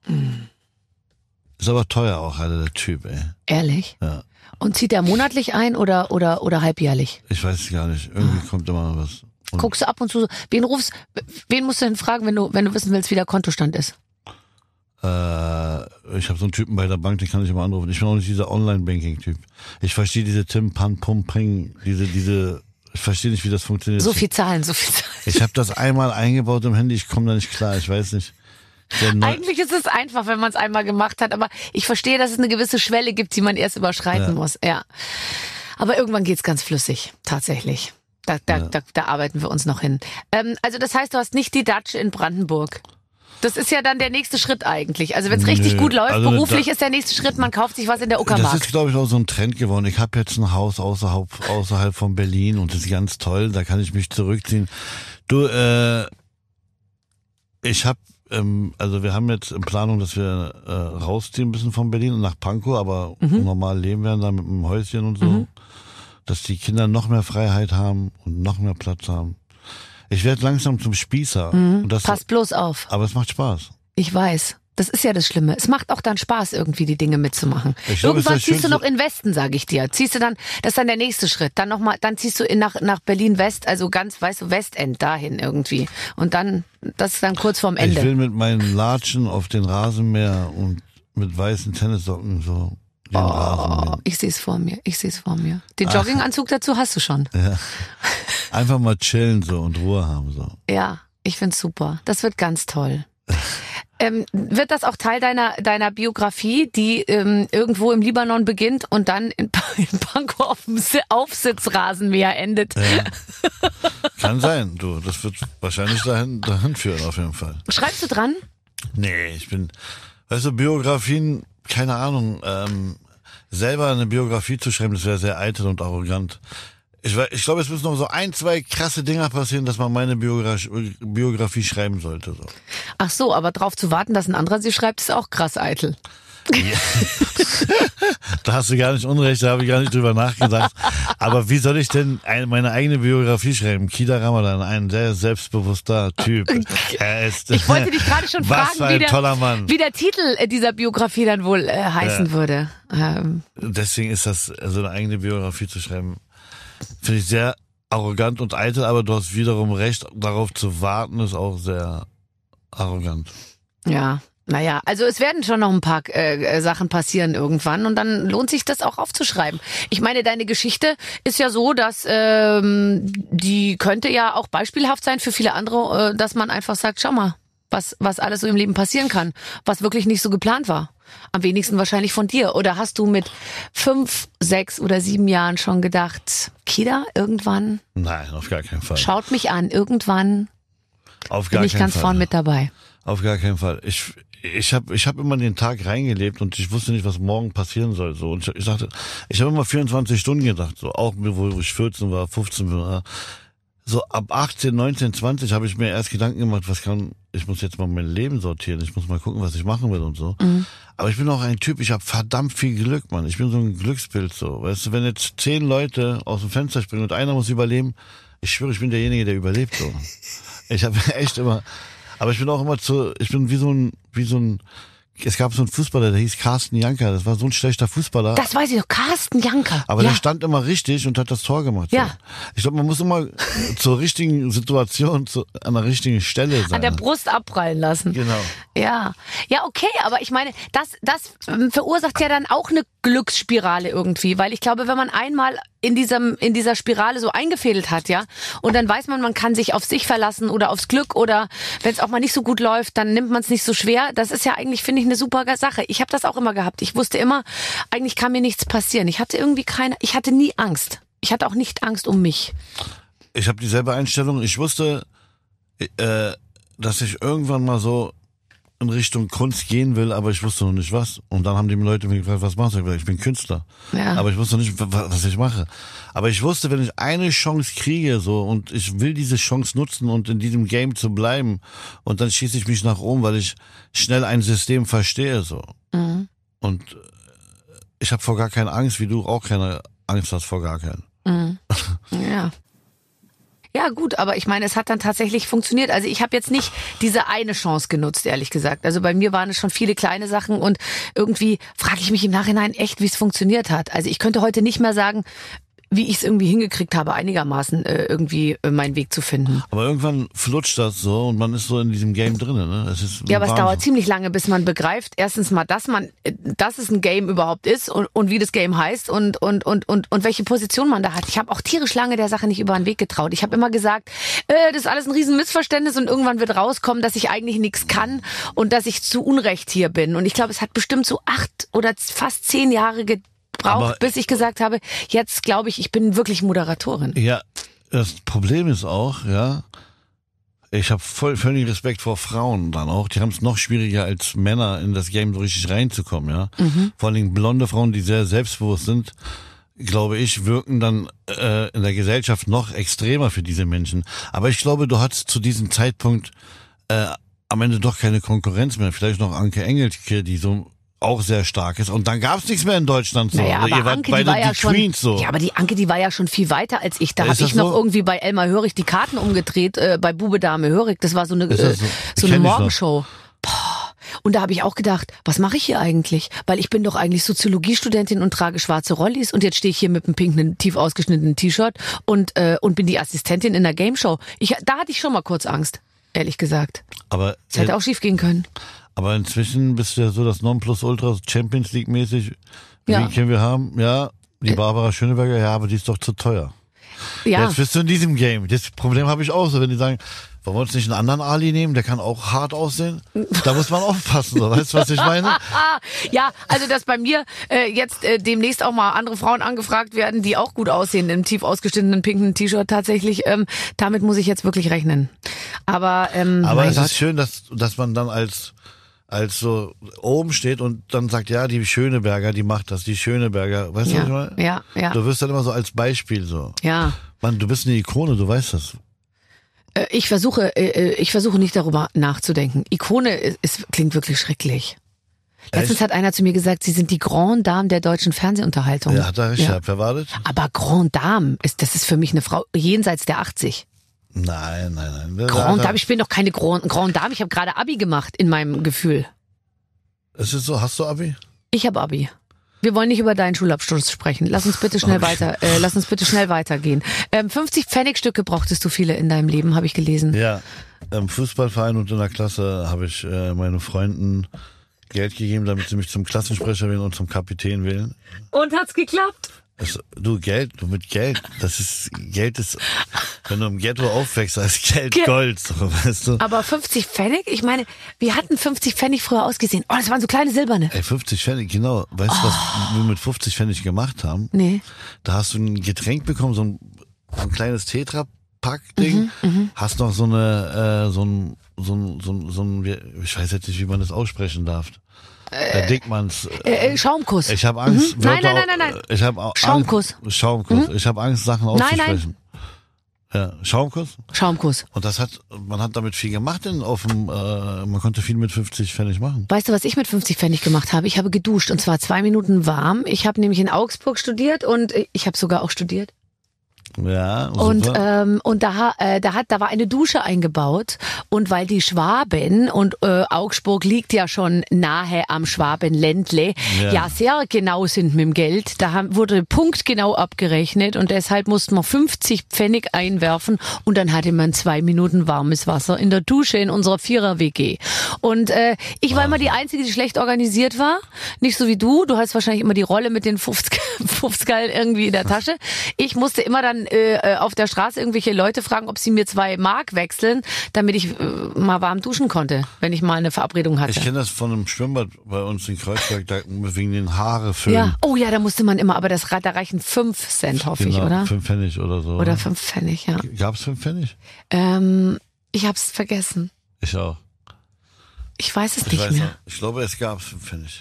Ist aber teuer auch, Alter, der Typ, ey. Ehrlich? Ja. Und zieht er monatlich ein oder halbjährlich? Ich weiß es gar nicht. Irgendwie kommt immer was. Und guckst du ab und zu, wen musst du denn fragen, wenn du wissen willst, wie der Kontostand ist? Ich habe so einen Typen bei der Bank, den kann ich immer anrufen. Ich bin auch nicht dieser Online-Banking-Typ. Ich verstehe diese Tim Pan Pum Pring, ich verstehe nicht, wie das funktioniert. So viel Zahlen. Ich habe das einmal eingebaut im Handy, ich komme da nicht klar, ich weiß nicht. Eigentlich ist es einfach, wenn man es einmal gemacht hat, aber ich verstehe, dass es eine gewisse Schwelle gibt, die man erst überschreiten muss. Ja. Aber irgendwann geht's ganz flüssig, tatsächlich. Da arbeiten wir uns noch hin. Also das heißt, du hast nicht die Datsche in Brandenburg. Das ist ja dann der nächste Schritt eigentlich. Also wenn es richtig gut läuft, also beruflich ist der nächste Schritt, man kauft sich was in der Uckermark. Das ist, glaube ich, auch so ein Trend geworden. Ich habe jetzt ein Haus außerhalb von Berlin und das ist ganz toll, da kann ich mich zurückziehen. Du, ich habe, also wir haben jetzt in Planung, dass wir rausziehen ein bisschen von Berlin und nach Pankow, aber normal leben werden da mit einem Häuschen und so, dass die Kinder noch mehr Freiheit haben und noch mehr Platz haben. Ich werde langsam zum Spießer. Und das, pass bloß auf. Aber es macht Spaß. Ich weiß. Das ist ja das Schlimme. Es macht auch dann Spaß, irgendwie die Dinge mitzumachen. Irgendwann ziehst du noch in Westen, sage ich dir. Ziehst du dann, das ist dann der nächste Schritt. Dann nochmal, dann ziehst du nach Berlin-West, also ganz, weißt du, Westend dahin irgendwie. Und dann, das ist dann kurz vorm Ende. Ich will mit meinen Latschen auf den Rasenmäher und mit weißen Tennissocken so den Rasen. Ich sehe es vor mir. Den Jogginganzug dazu hast du schon. Ja. Einfach mal chillen so und Ruhe haben so. Ja, ich find's super. Das wird ganz toll. Wird das auch Teil deiner Biografie, die irgendwo im Libanon beginnt und dann in Pankow auf dem Aufsitzrasenmäher endet? Ja. Kann sein, du. Das wird wahrscheinlich dahin führen auf jeden Fall. Schreibst du dran? Nee, weißt du, Biografien, keine Ahnung, selber eine Biografie zu schreiben, das wäre sehr eitel und arrogant. Ich glaube, es müssen noch so 1, 2 krasse Dinger passieren, dass man meine Biografie schreiben sollte. So. Ach so, aber drauf zu warten, dass ein anderer sie schreibt, ist auch krass eitel. Ja. Da hast du gar nicht Unrecht, da habe ich gar nicht drüber nachgedacht. Aber wie soll ich denn meine eigene Biografie schreiben? Kida Ramadan, ein sehr selbstbewusster Typ. Ich wollte dich gerade schon fragen, wie der Titel dieser Biografie dann wohl heißen würde. Deswegen ist das, also eine eigene Biografie zu schreiben, finde ich sehr arrogant und eitel, aber du hast wiederum recht, darauf zu warten, ist auch sehr arrogant. Ja. Naja, also es werden schon noch ein paar Sachen passieren irgendwann und dann lohnt sich das auch aufzuschreiben. Ich meine, deine Geschichte ist ja so, dass die könnte ja auch beispielhaft sein für viele andere, dass man einfach sagt, schau mal, was alles so im Leben passieren kann, was wirklich nicht so geplant war. Am wenigsten wahrscheinlich von dir. Oder hast du mit 5, 6 oder 7 Jahren schon gedacht, Kida, irgendwann? Nein, auf gar keinen Fall. Schaut mich an, irgendwann bin ich ganz vorn mit dabei. Auf gar keinen Fall. Ich hab immer den Tag reingelebt und ich wusste nicht, was morgen passieren soll. So. Und ich dachte, ich habe immer 24 Stunden gedacht, so auch wo ich 14 war, 15 war. So ab 18, 19, 20 habe ich mir erst Gedanken gemacht, ich muss jetzt mal mein Leben sortieren, ich muss mal gucken, was ich machen will und so. Mhm. Aber ich bin auch ein Typ, ich habe verdammt viel Glück, Mann. Ich bin so ein Glücksbild so. Weißt du, wenn jetzt 10 Leute aus dem Fenster springen und einer muss überleben, ich schwöre, ich bin derjenige, der überlebt so. Ich habe echt immer, aber ich bin auch immer ich bin wie so ein, es gab so einen Fußballer, der hieß Carsten Janker, das war so ein schlechter Fußballer. Das weiß ich doch, Carsten Janker. Aber der stand immer richtig und hat das Tor gemacht. Ja. So. Ich glaube, man muss immer zur richtigen Situation, an der richtigen Stelle sein. An der Brust abprallen lassen. Genau. Ja. Ja, okay, aber ich meine, das verursacht ja dann auch eine Glücksspirale irgendwie, weil ich glaube, wenn man einmal in dieser Spirale so eingefädelt hat, ja, und dann weiß man kann sich auf sich verlassen oder aufs Glück oder wenn es auch mal nicht so gut läuft, dann nimmt man es nicht so schwer. Das ist ja eigentlich, finde ich, eine super Sache. Ich habe das auch immer gehabt. Ich wusste immer, eigentlich kann mir nichts passieren. Ich hatte nie Angst. Ich hatte auch nicht Angst um mich. Ich habe dieselbe Einstellung. Ich wusste, dass ich irgendwann mal so in Richtung Kunst gehen will, aber ich wusste noch nicht was. Und dann haben die Leute mich gefragt, was machst du? Ich bin Künstler. Ja. Aber ich wusste noch nicht, was ich mache. Aber ich wusste, wenn ich eine Chance kriege, so, und ich will diese Chance nutzen und in diesem Game zu bleiben, und dann schieße ich mich nach oben, weil ich schnell ein System verstehe, so. Mhm. Und ich habe vor gar keine Angst, wie du auch keine Angst hast vor gar keinen. Mhm. Ja. Ja gut, aber ich meine, es hat dann tatsächlich funktioniert. Also ich habe jetzt nicht diese eine Chance genutzt, ehrlich gesagt. Also bei mir waren es schon viele kleine Sachen und irgendwie frage ich mich im Nachhinein echt, wie es funktioniert hat. Also ich könnte heute nicht mehr sagen, wie ich es irgendwie hingekriegt habe, einigermaßen irgendwie meinen Weg zu finden. Aber irgendwann flutscht das so und man ist so in diesem Game drin, ne? Es ist ja, aber es dauert ziemlich lange, bis man begreift, erstens mal, dass es ein Game überhaupt ist und wie das Game heißt und welche Position man da hat. Ich habe auch tierisch lange der Sache nicht über den Weg getraut. Ich habe immer gesagt, das ist alles ein riesen Missverständnis und irgendwann wird rauskommen, dass ich eigentlich nichts kann und dass ich zu Unrecht hier bin. Und ich glaube, es hat bestimmt so 8 oder fast 10 Jahre braucht, bis ich gesagt habe, jetzt glaube ich bin wirklich Moderatorin. Ja, das Problem ist auch, ja, ich habe völlig Respekt vor Frauen dann auch. Die haben es noch schwieriger als Männer, in das Game so richtig reinzukommen, ja. Mhm. Vor allem blonde Frauen, die sehr selbstbewusst sind, glaube ich, wirken dann in der Gesellschaft noch extremer für diese Menschen. Aber ich glaube, du hattest zu diesem Zeitpunkt am Ende doch keine Konkurrenz mehr. Vielleicht noch Anke Engelke, die so auch sehr stark ist. Und dann gab es nichts mehr in Deutschland so. Naja, aber ihr wart Anke, beide die Queens so. Ja, aber die Anke, die war ja schon viel weiter als ich. Da habe ich noch irgendwie bei Elmar Hörig die Karten umgedreht, bei Bube Dame Hörig. Das war so eine Morgenshow. Boah. Und da habe ich auch gedacht, was mache ich hier eigentlich? Weil ich bin doch eigentlich Soziologiestudentin und trage schwarze Rollis und jetzt stehe ich hier mit einem pinken, tief ausgeschnittenen T-Shirt und bin die Assistentin in der Gameshow. Da hatte ich schon mal kurz Angst, ehrlich gesagt. Aber es hätte auch schief gehen können. Aber inzwischen bist du ja so das Nonplusultra Champions League mäßig, wie wir haben. Ja, die Barbara Schöneberger, ja, aber die ist doch zu teuer. Ja. Jetzt bist du in diesem Game. Das Problem habe ich auch so, wenn die sagen, wollen wir uns nicht einen anderen Ali nehmen, der kann auch hart aussehen? Da muss man aufpassen, so. Weißt du, was ich meine? Ja, also dass bei mir jetzt demnächst auch mal andere Frauen angefragt werden, die auch gut aussehen im tief ausgeschnittenen pinken T-Shirt tatsächlich, damit muss ich jetzt wirklich rechnen. Aber es ist schön, dass man dann als als so oben steht und dann sagt, ja, die Schöneberger, die macht das, die Schöneberger. Weißt du, was ich meine? Ja. Du wirst dann immer so als Beispiel so. Ja. Mann, du bist eine Ikone, du weißt das. Ich versuche nicht darüber nachzudenken. Ikone klingt wirklich schrecklich. Letztens hat einer zu mir gesagt, Sie sind die Grande Dame der deutschen Fernsehunterhaltung. Ja, hat er recht, wer war das? Aber Grande Dame, das ist für mich eine Frau jenseits der 80. Nein. Grande Dame, ich bin doch keine Grande Dame, ich habe gerade Abi gemacht in meinem Gefühl. Es ist so, hast du Abi? Ich habe Abi. Wir wollen nicht über deinen Schulabschluss sprechen. Lass uns bitte schnell weitergehen. 50 Pfennigstücke brauchtest du viele in deinem Leben, habe ich gelesen. Ja, im Fußballverein und in der Klasse habe ich meine Freunden Geld gegeben, damit sie mich zum Klassensprecher wählen und zum Kapitän wählen. Und hat's geklappt? Geld, Geld ist, wenn du im Ghetto aufwächst, ist Geld Gold, so, weißt du. Aber 50 Pfennig, ich meine, wir hatten 50 Pfennig früher ausgesehen. Oh, das waren so kleine silberne. 50 Pfennig, genau. Weißt du, was wir mit 50 Pfennig gemacht haben? Nee. Da hast du ein Getränk bekommen, so ein kleines Tetra-Pack-Ding. Hast noch so ein, ich weiß jetzt nicht, wie man das aussprechen darf. Dickmanns. Schaumkuss. Ich habe Angst. Nein. Ich habe Schaumkuss. Schaumkuss. Ich habe Angst, Sachen auszusprechen. Ja, Schaumkuss. Und man hat damit viel gemacht, man konnte viel mit 50 Pfennig machen. Weißt du, was ich mit 50 Pfennig gemacht habe? Ich habe geduscht und zwar 2 Minuten warm. Ich habe nämlich in Augsburg studiert und ich habe sogar auch studiert. Ja, super. Und da war eine Dusche eingebaut und weil die Schwaben und Augsburg liegt ja schon nahe am Schwabenländle, ja sehr genau sind mit dem Geld, wurde punktgenau abgerechnet und deshalb musste man 50 Pfennig einwerfen und dann hatte man 2 Minuten warmes Wasser in der Dusche in unserer 4er-WG. Und ich war immer die Einzige, die schlecht organisiert war, nicht so wie du hast wahrscheinlich immer die Rolle mit den 50 irgendwie in der Tasche. Ich musste immer dann auf der Straße irgendwelche Leute fragen, ob sie mir 2 Mark wechseln, damit ich mal warm duschen konnte, wenn ich mal eine Verabredung hatte. Ich kenne das von einem Schwimmbad bei uns in Kreuzberg, wegen den Haare füllen. Ja, oh ja, da musste man immer, aber da reichen 5 Cent, hoffe ich, oder? 5 Pfennig oder so. Oder 5 Pfennig, ja. Gab's 5 Pfennig? Ich hab's vergessen. Ich auch. Ich weiß es nicht mehr. Ich glaube, es gab 5 Pfennig.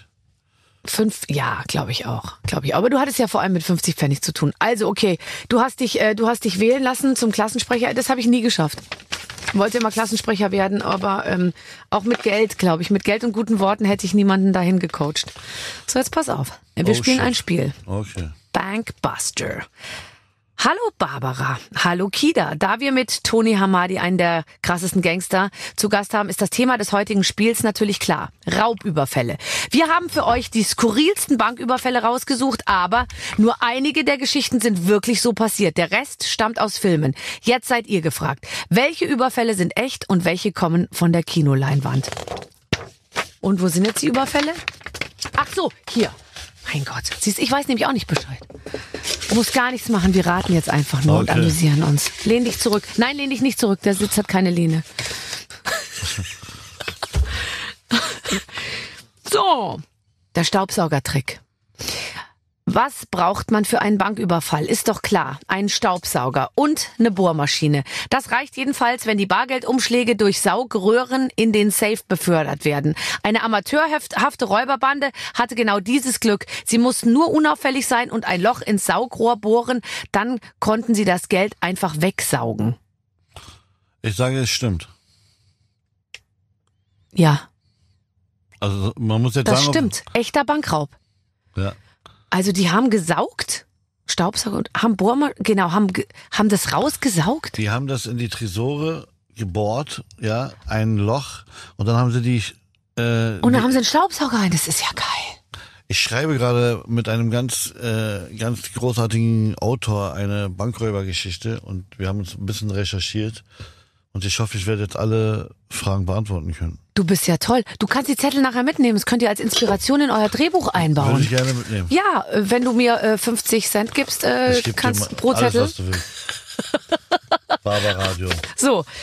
5, ja, glaube ich auch. Aber du hattest ja vor allem mit 50 Pfennig zu tun. Also okay, du hast dich wählen lassen zum Klassensprecher. Das habe ich nie geschafft. Wollte immer Klassensprecher werden, aber auch mit Geld, glaube ich. Mit Geld und guten Worten hätte ich niemanden dahin gecoacht. So, jetzt pass auf. Wir spielen ein Spiel. Okay. Bankbuster. Hallo Barbara, hallo Kida. Da wir mit Tony Hamadi, einen der krassesten Gangster, zu Gast haben, ist das Thema des heutigen Spiels natürlich klar. Raubüberfälle. Wir haben für euch die skurrilsten Banküberfälle rausgesucht, aber nur einige der Geschichten sind wirklich so passiert. Der Rest stammt aus Filmen. Jetzt seid ihr gefragt. Welche Überfälle sind echt und welche kommen von der Kinoleinwand? Und wo sind jetzt die Überfälle? Ach so, hier. Mein Gott, siehst, ich weiß nämlich auch nicht Bescheid. Du musst gar nichts machen, wir raten jetzt einfach nur und amüsieren uns. Lehn dich zurück. Nein, lehn dich nicht zurück, der Sitz hat keine Lehne. So, der Staubsaugertrick. Was braucht man für einen Banküberfall? Ist doch klar, ein Staubsauger und eine Bohrmaschine. Das reicht jedenfalls, wenn die Bargeldumschläge durch Saugröhren in den Safe befördert werden. Eine amateurhafte Räuberbande hatte genau dieses Glück. Sie mussten nur unauffällig sein und ein Loch ins Saugrohr bohren. Dann konnten sie das Geld einfach wegsaugen. Ich sage, es stimmt. Ja. Also man muss jetzt das sagen... Das stimmt. Echter Bankraub. Ja. Also die haben gesaugt, Staubsauger und haben das rausgesaugt? Die haben das in die Tresore gebohrt, ja, ein Loch und dann haben sie und dann haben sie einen Staubsauger rein, das ist ja geil. Ich schreibe gerade mit einem ganz großartigen Autor eine Bankräubergeschichte und wir haben uns ein bisschen recherchiert und ich hoffe, ich werde jetzt alle Fragen beantworten können. Du bist ja toll. Du kannst die Zettel nachher mitnehmen. Das könnt ihr als Inspiration in euer Drehbuch einbauen. Würde ich gerne mitnehmen. Ja, wenn du mir 50 Cent gibst, kannst pro Zettel. Alles, was du willst. Barbaradio. So,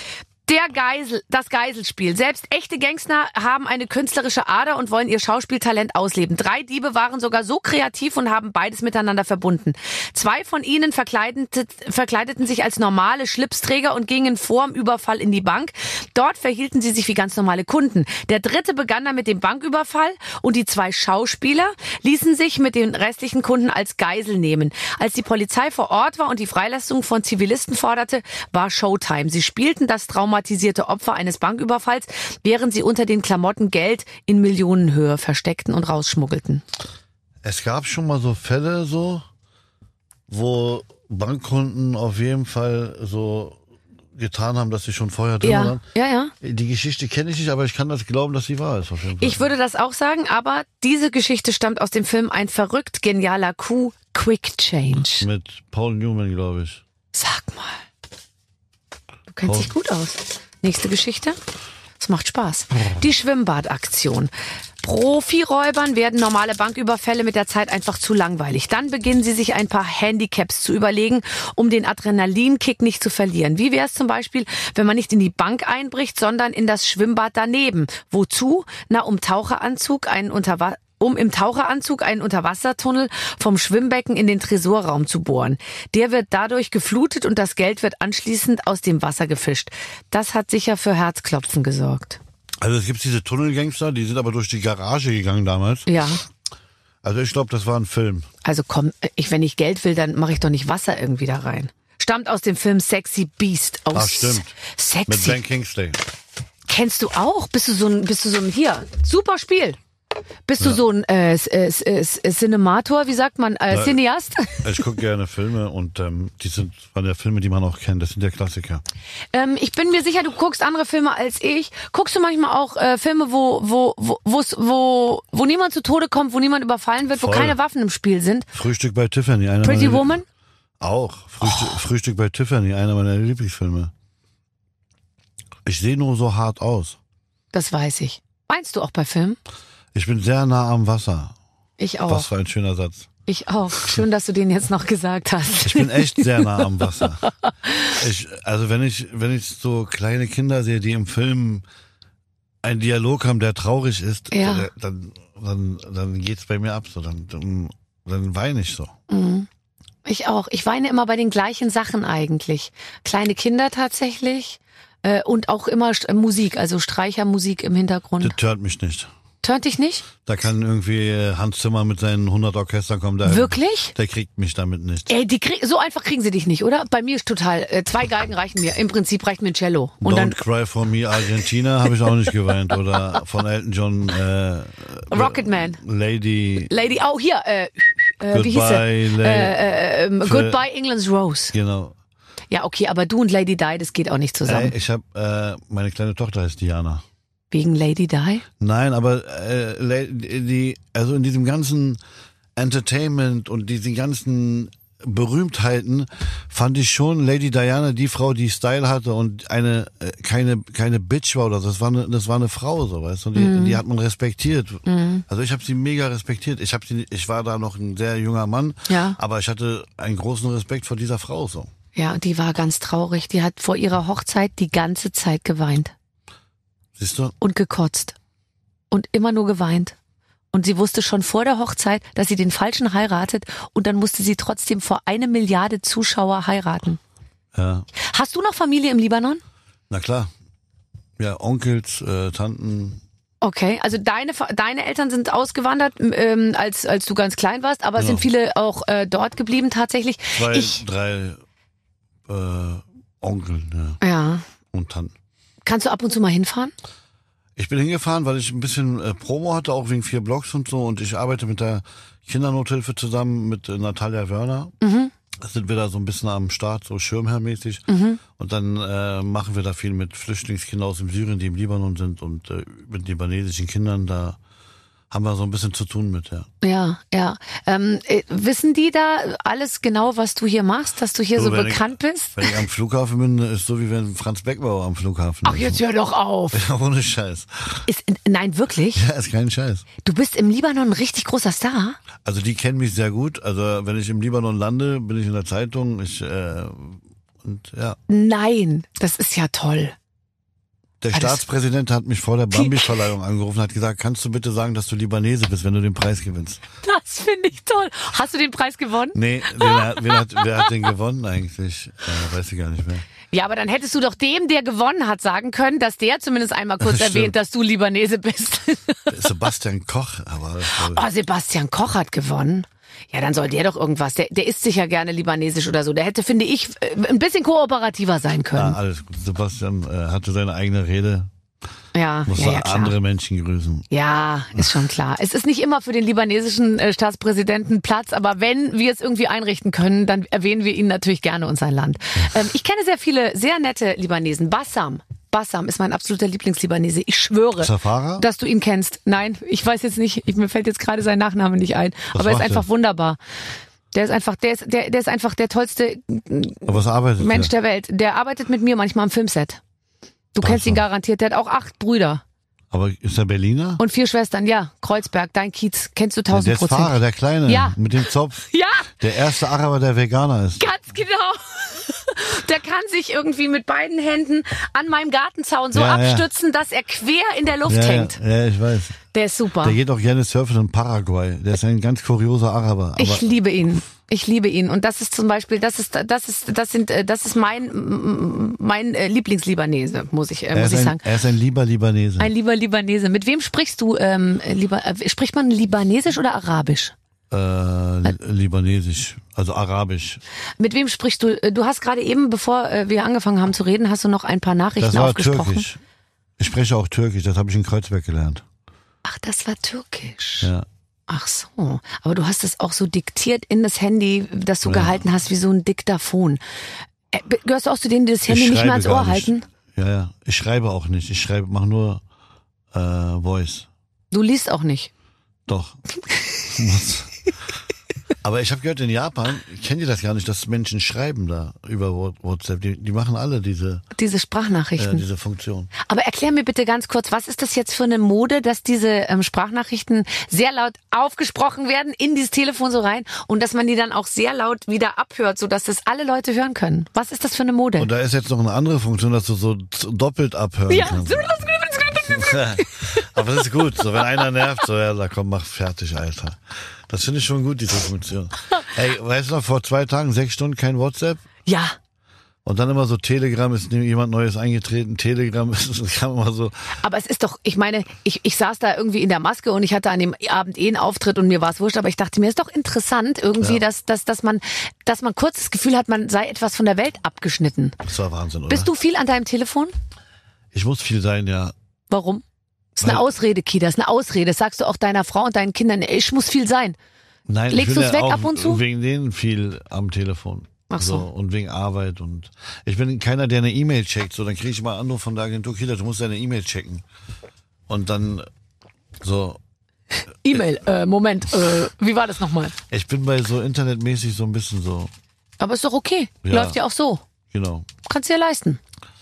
Das Geiselspiel. Selbst echte Gangster haben eine künstlerische Ader und wollen ihr Schauspieltalent ausleben. 3 Diebe waren sogar so kreativ und haben beides miteinander verbunden. 2 von ihnen verkleideten sich als normale Schlipsträger und gingen vor dem Überfall in die Bank. Dort verhielten sie sich wie ganz normale Kunden. Der 3. begann dann mit dem Banküberfall und die 2 Schauspieler ließen sich mit den restlichen Kunden als Geisel nehmen. Als die Polizei vor Ort war und die Freilassung von Zivilisten forderte, war Showtime. Sie spielten das traumatisierte Opfer eines Banküberfalls, während sie unter den Klamotten Geld in Millionenhöhe versteckten und rausschmuggelten. Es gab schon mal so Fälle, wo Bankkunden auf jeden Fall so getan haben, dass sie schon vorher drin waren. Ja. Die Geschichte kenne ich nicht, aber ich kann das glauben, dass sie wahr ist. Auf jeden Fall. Ich würde das auch sagen, aber diese Geschichte stammt aus dem Film Ein verrückt genialer Coup, Quick Change. Mit Paul Newman, glaube ich. Sag mal. Du kennst dich gut aus. Nächste Geschichte. Es macht Spaß. Die Schwimmbadaktion. Profiräubern werden normale Banküberfälle mit der Zeit einfach zu langweilig. Dann beginnen sie sich ein paar Handicaps zu überlegen, um den Adrenalinkick nicht zu verlieren. Wie wäre es zum Beispiel, wenn man nicht in die Bank einbricht, sondern in das Schwimmbad daneben? Wozu? Um im Taucheranzug einen Unterwassertunnel vom Schwimmbecken in den Tresorraum zu bohren. Der wird dadurch geflutet und das Geld wird anschließend aus dem Wasser gefischt. Das hat sicher für Herzklopfen gesorgt. Also es gibt diese Tunnelgangster, die sind aber durch die Garage gegangen damals. Ja. Also ich glaube, das war ein Film. Also komm, wenn ich Geld will, dann mache ich doch nicht Wasser irgendwie da rein. Stammt aus dem Film Sexy Beast. Ach stimmt. Sexy. Mit Ben Kingsley. Kennst du auch? Bist du so ein hier, super Spiel. Bist du so ein Cinemator, wie sagt man, Cineast? Ich gucke gerne Filme und die sind von der Filme, die man auch kennt. Das sind ja Klassiker. Ich bin mir sicher, du guckst andere Filme als ich. Guckst du manchmal auch Filme, wo niemand zu Tode kommt, wo niemand überfallen wird, Voll. wo keine Waffen im Spiel sind? Frühstück bei Tiffany. Pretty Woman? Auch. Frühstück bei Tiffany, einer meiner Lieblingsfilme. Ich sehe nur so hart aus. Das weiß ich. Meinst du auch bei Filmen? Ich bin sehr nah am Wasser. Ich auch. Was für ein schöner Satz. Ich auch. Schön, dass du den jetzt noch gesagt hast. Ich bin echt sehr nah am Wasser. Also wenn ich so kleine Kinder sehe, die im Film einen Dialog haben, der traurig ist, ja. dann geht's bei mir ab. So, dann weine ich so. Mhm. Ich auch. Ich weine immer bei den gleichen Sachen eigentlich. Kleine Kinder tatsächlich und auch immer Musik, also Streichermusik im Hintergrund. Das hört mich nicht. Tönt dich nicht? Da kann irgendwie Hans Zimmer mit seinen 100 Orchestern kommen. Wirklich? Der kriegt mich damit nicht. Ey, so einfach kriegen sie dich nicht, oder? Bei mir ist total, 2 Geigen reichen mir. Im Prinzip reicht mir ein Cello. Und Don't Cry For Me Argentina habe ich auch nicht geweint. Oder von Elton John Rocketman. Lady, oh hier, wie hieß sie? Goodbye England's Rose. Genau. Ja, okay, aber du und Lady Di, das geht auch nicht zusammen. Ich habe, meine kleine Tochter heißt Diana. Wegen Lady Di? Nein, aber also in diesem ganzen Entertainment und diesen ganzen Berühmtheiten fand ich schon Lady Diana die Frau, die Style hatte und keine Bitch war oder so. Das war eine Frau, so, weißt du, und die hat man respektiert. Also ich habe sie mega respektiert. Ich war da noch ein sehr junger Mann, ja. Aber ich hatte einen großen Respekt vor dieser Frau, so. Ja, die war ganz traurig. Die hat vor ihrer Hochzeit die ganze Zeit geweint. Siehst du? Und gekotzt. Und immer nur geweint. Und sie wusste schon vor der Hochzeit, dass sie den Falschen heiratet und dann musste sie trotzdem vor 1 Milliarde Zuschauer heiraten. Ja. Hast du noch Familie im Libanon? Na klar. Ja, Onkels, Tanten. Okay, also deine Eltern sind ausgewandert, als du ganz klein warst, aber sind viele auch dort geblieben tatsächlich? 3 Onkel, ja. Ja. Und Tanten. Kannst du ab und zu mal hinfahren? Ich bin hingefahren, weil ich ein bisschen Promo hatte, auch wegen 4 Blogs und so. Und ich arbeite mit der Kindernothilfe zusammen mit Natalia Wörner. Mhm. Da sind wir da so ein bisschen am Start, so schirmherrmäßig. Mhm. Und dann machen wir da viel mit Flüchtlingskindern aus dem Syrien, die im Libanon sind und mit libanesischen Kindern. Da haben wir so ein bisschen zu tun mit, ja. Ja. Wissen die da alles genau, was du hier machst, dass du hier so bekannt bist? Wenn ich am Flughafen bin, ist so wie wenn Franz Beckenbauer am Flughafen ist. Ach, jetzt hör doch auf. Ja, ohne Scheiß. Nein, wirklich? Ja, ist kein Scheiß. Du bist im Libanon ein richtig großer Star? Also die kennen mich sehr gut. Also wenn ich im Libanon lande, bin ich in der Zeitung. Und ja. Nein, das ist ja toll. Der Staatspräsident hat mich vor der Bambi-Verleihung angerufen und hat gesagt, kannst du bitte sagen, dass du Libanese bist, wenn du den Preis gewinnst? Das finde ich toll. Hast du den Preis gewonnen? Nee, wer hat den gewonnen eigentlich? Weiß ich gar nicht mehr. Ja, aber dann hättest du doch dem, der gewonnen hat, sagen können, dass der zumindest einmal kurz erwähnt, dass du Libanese bist. Sebastian Koch. Aber Sebastian Koch hat gewonnen. Ja, dann soll der doch irgendwas. Der isst sicher gerne libanesisch oder so. Der hätte, finde ich, ein bisschen kooperativer sein können. Ja, alles gut. Sebastian hatte seine eigene Rede. Ja, muss andere Menschen grüßen. Ja, ist schon klar. Es ist nicht immer für den libanesischen Staatspräsidenten Platz, aber wenn wir es irgendwie einrichten können, dann erwähnen wir ihn natürlich gerne und sein Land. Ich kenne sehr viele, sehr nette Libanesen. Bassam ist mein absoluter Lieblingslibanese. Ich schwöre, Zafara? Dass du ihn kennst. Nein, ich weiß jetzt nicht, mir fällt jetzt gerade sein Nachname nicht ein. Aber er ist einfach wunderbar. Der ist einfach der tollste Mensch der Welt. Der arbeitet mit mir manchmal am Filmset. Du kennst ihn garantiert, der hat auch 8 Brüder. Aber ist er Berliner? Und 4 Schwestern, ja. Kreuzberg, dein Kiez, kennst du 1000%. Der ist Fahrer, der Kleine, mit dem Zopf. Ja. Der erste Araber, der Veganer ist. Ganz genau. Der kann sich irgendwie mit beiden Händen an meinem Gartenzaun so abstützen, dass er quer in der Luft hängt. Ja, ich weiß. Der ist super. Der geht auch gerne surfen in Paraguay. Der ist ein ganz kurioser Araber. Aber ich liebe ihn. Und das ist zum Beispiel, das ist mein Lieblingslibanese, muss ich sagen. Er ist ein lieber Libanese. Ein lieber Libanese. Mit wem sprichst du spricht man Libanesisch oder Arabisch? Libanesisch, also Arabisch. Mit wem sprichst du? Du hast gerade eben, bevor wir angefangen haben zu reden, hast du noch ein paar Nachrichten aufgesprochen. Das war Türkisch. Ich spreche auch Türkisch, das habe ich in Kreuzberg gelernt. Ach, das war Türkisch. Ja. Ach so, aber du hast es auch so diktiert in das Handy, das du gehalten hast, wie so ein Diktaphon. Gehörst du auch zu denen, die das Handy nicht mehr ans Ohr halten? Ja. Ich schreibe auch nicht. Mache nur Voice. Du liest auch nicht? Doch. Aber ich habe gehört, in Japan, kennt ihr das gar nicht, dass Menschen schreiben da über WhatsApp. Die machen alle diese Sprachnachrichten. Diese Funktion. Aber erklär mir bitte ganz kurz, was ist das jetzt für eine Mode, dass diese Sprachnachrichten sehr laut aufgesprochen werden in dieses Telefon so rein und dass man die dann auch sehr laut wieder abhört, sodass das alle Leute hören können? Was ist das für eine Mode? Und da ist jetzt noch eine andere Funktion, dass du so doppelt abhören kannst. Aber das ist gut, so wenn einer nervt, so ja, komm, mach fertig, Alter. Das finde ich schon gut, diese Funktion. Ey, weißt du noch, vor 2 Tagen 6 Stunden kein WhatsApp? Ja. Und dann immer so Telegram, ist jemand Neues eingetreten, Telegram kam immer so. Aber es ist doch, ich meine, ich saß da irgendwie in der Maske und ich hatte an dem Abend einen Auftritt und mir war es wurscht, aber ich dachte mir, ist doch interessant irgendwie, dass man kurz das Gefühl hat, man sei etwas von der Welt abgeschnitten. Das war Wahnsinn, oder? Bist du viel an deinem Telefon? Ich muss viel sein, ja. Warum? Das ist eine Ausrede, Kida, das ist eine Ausrede. Das sagst du auch deiner Frau und deinen Kindern, ich muss viel sein. Nein, legst du es weg ab und zu? Wegen denen viel am Telefon. Ach so. Und wegen Arbeit und ich bin keiner, der eine E-Mail checkt. So, dann kriege ich mal Anruf von der Agentur, Kida, du musst deine E-Mail checken. Und dann so. E-Mail, Moment, wie war das nochmal? Ich bin bei so internetmäßig so ein bisschen so. Aber ist doch okay. Ja. Läuft ja auch so. Genau. Kannst dir ja leisten.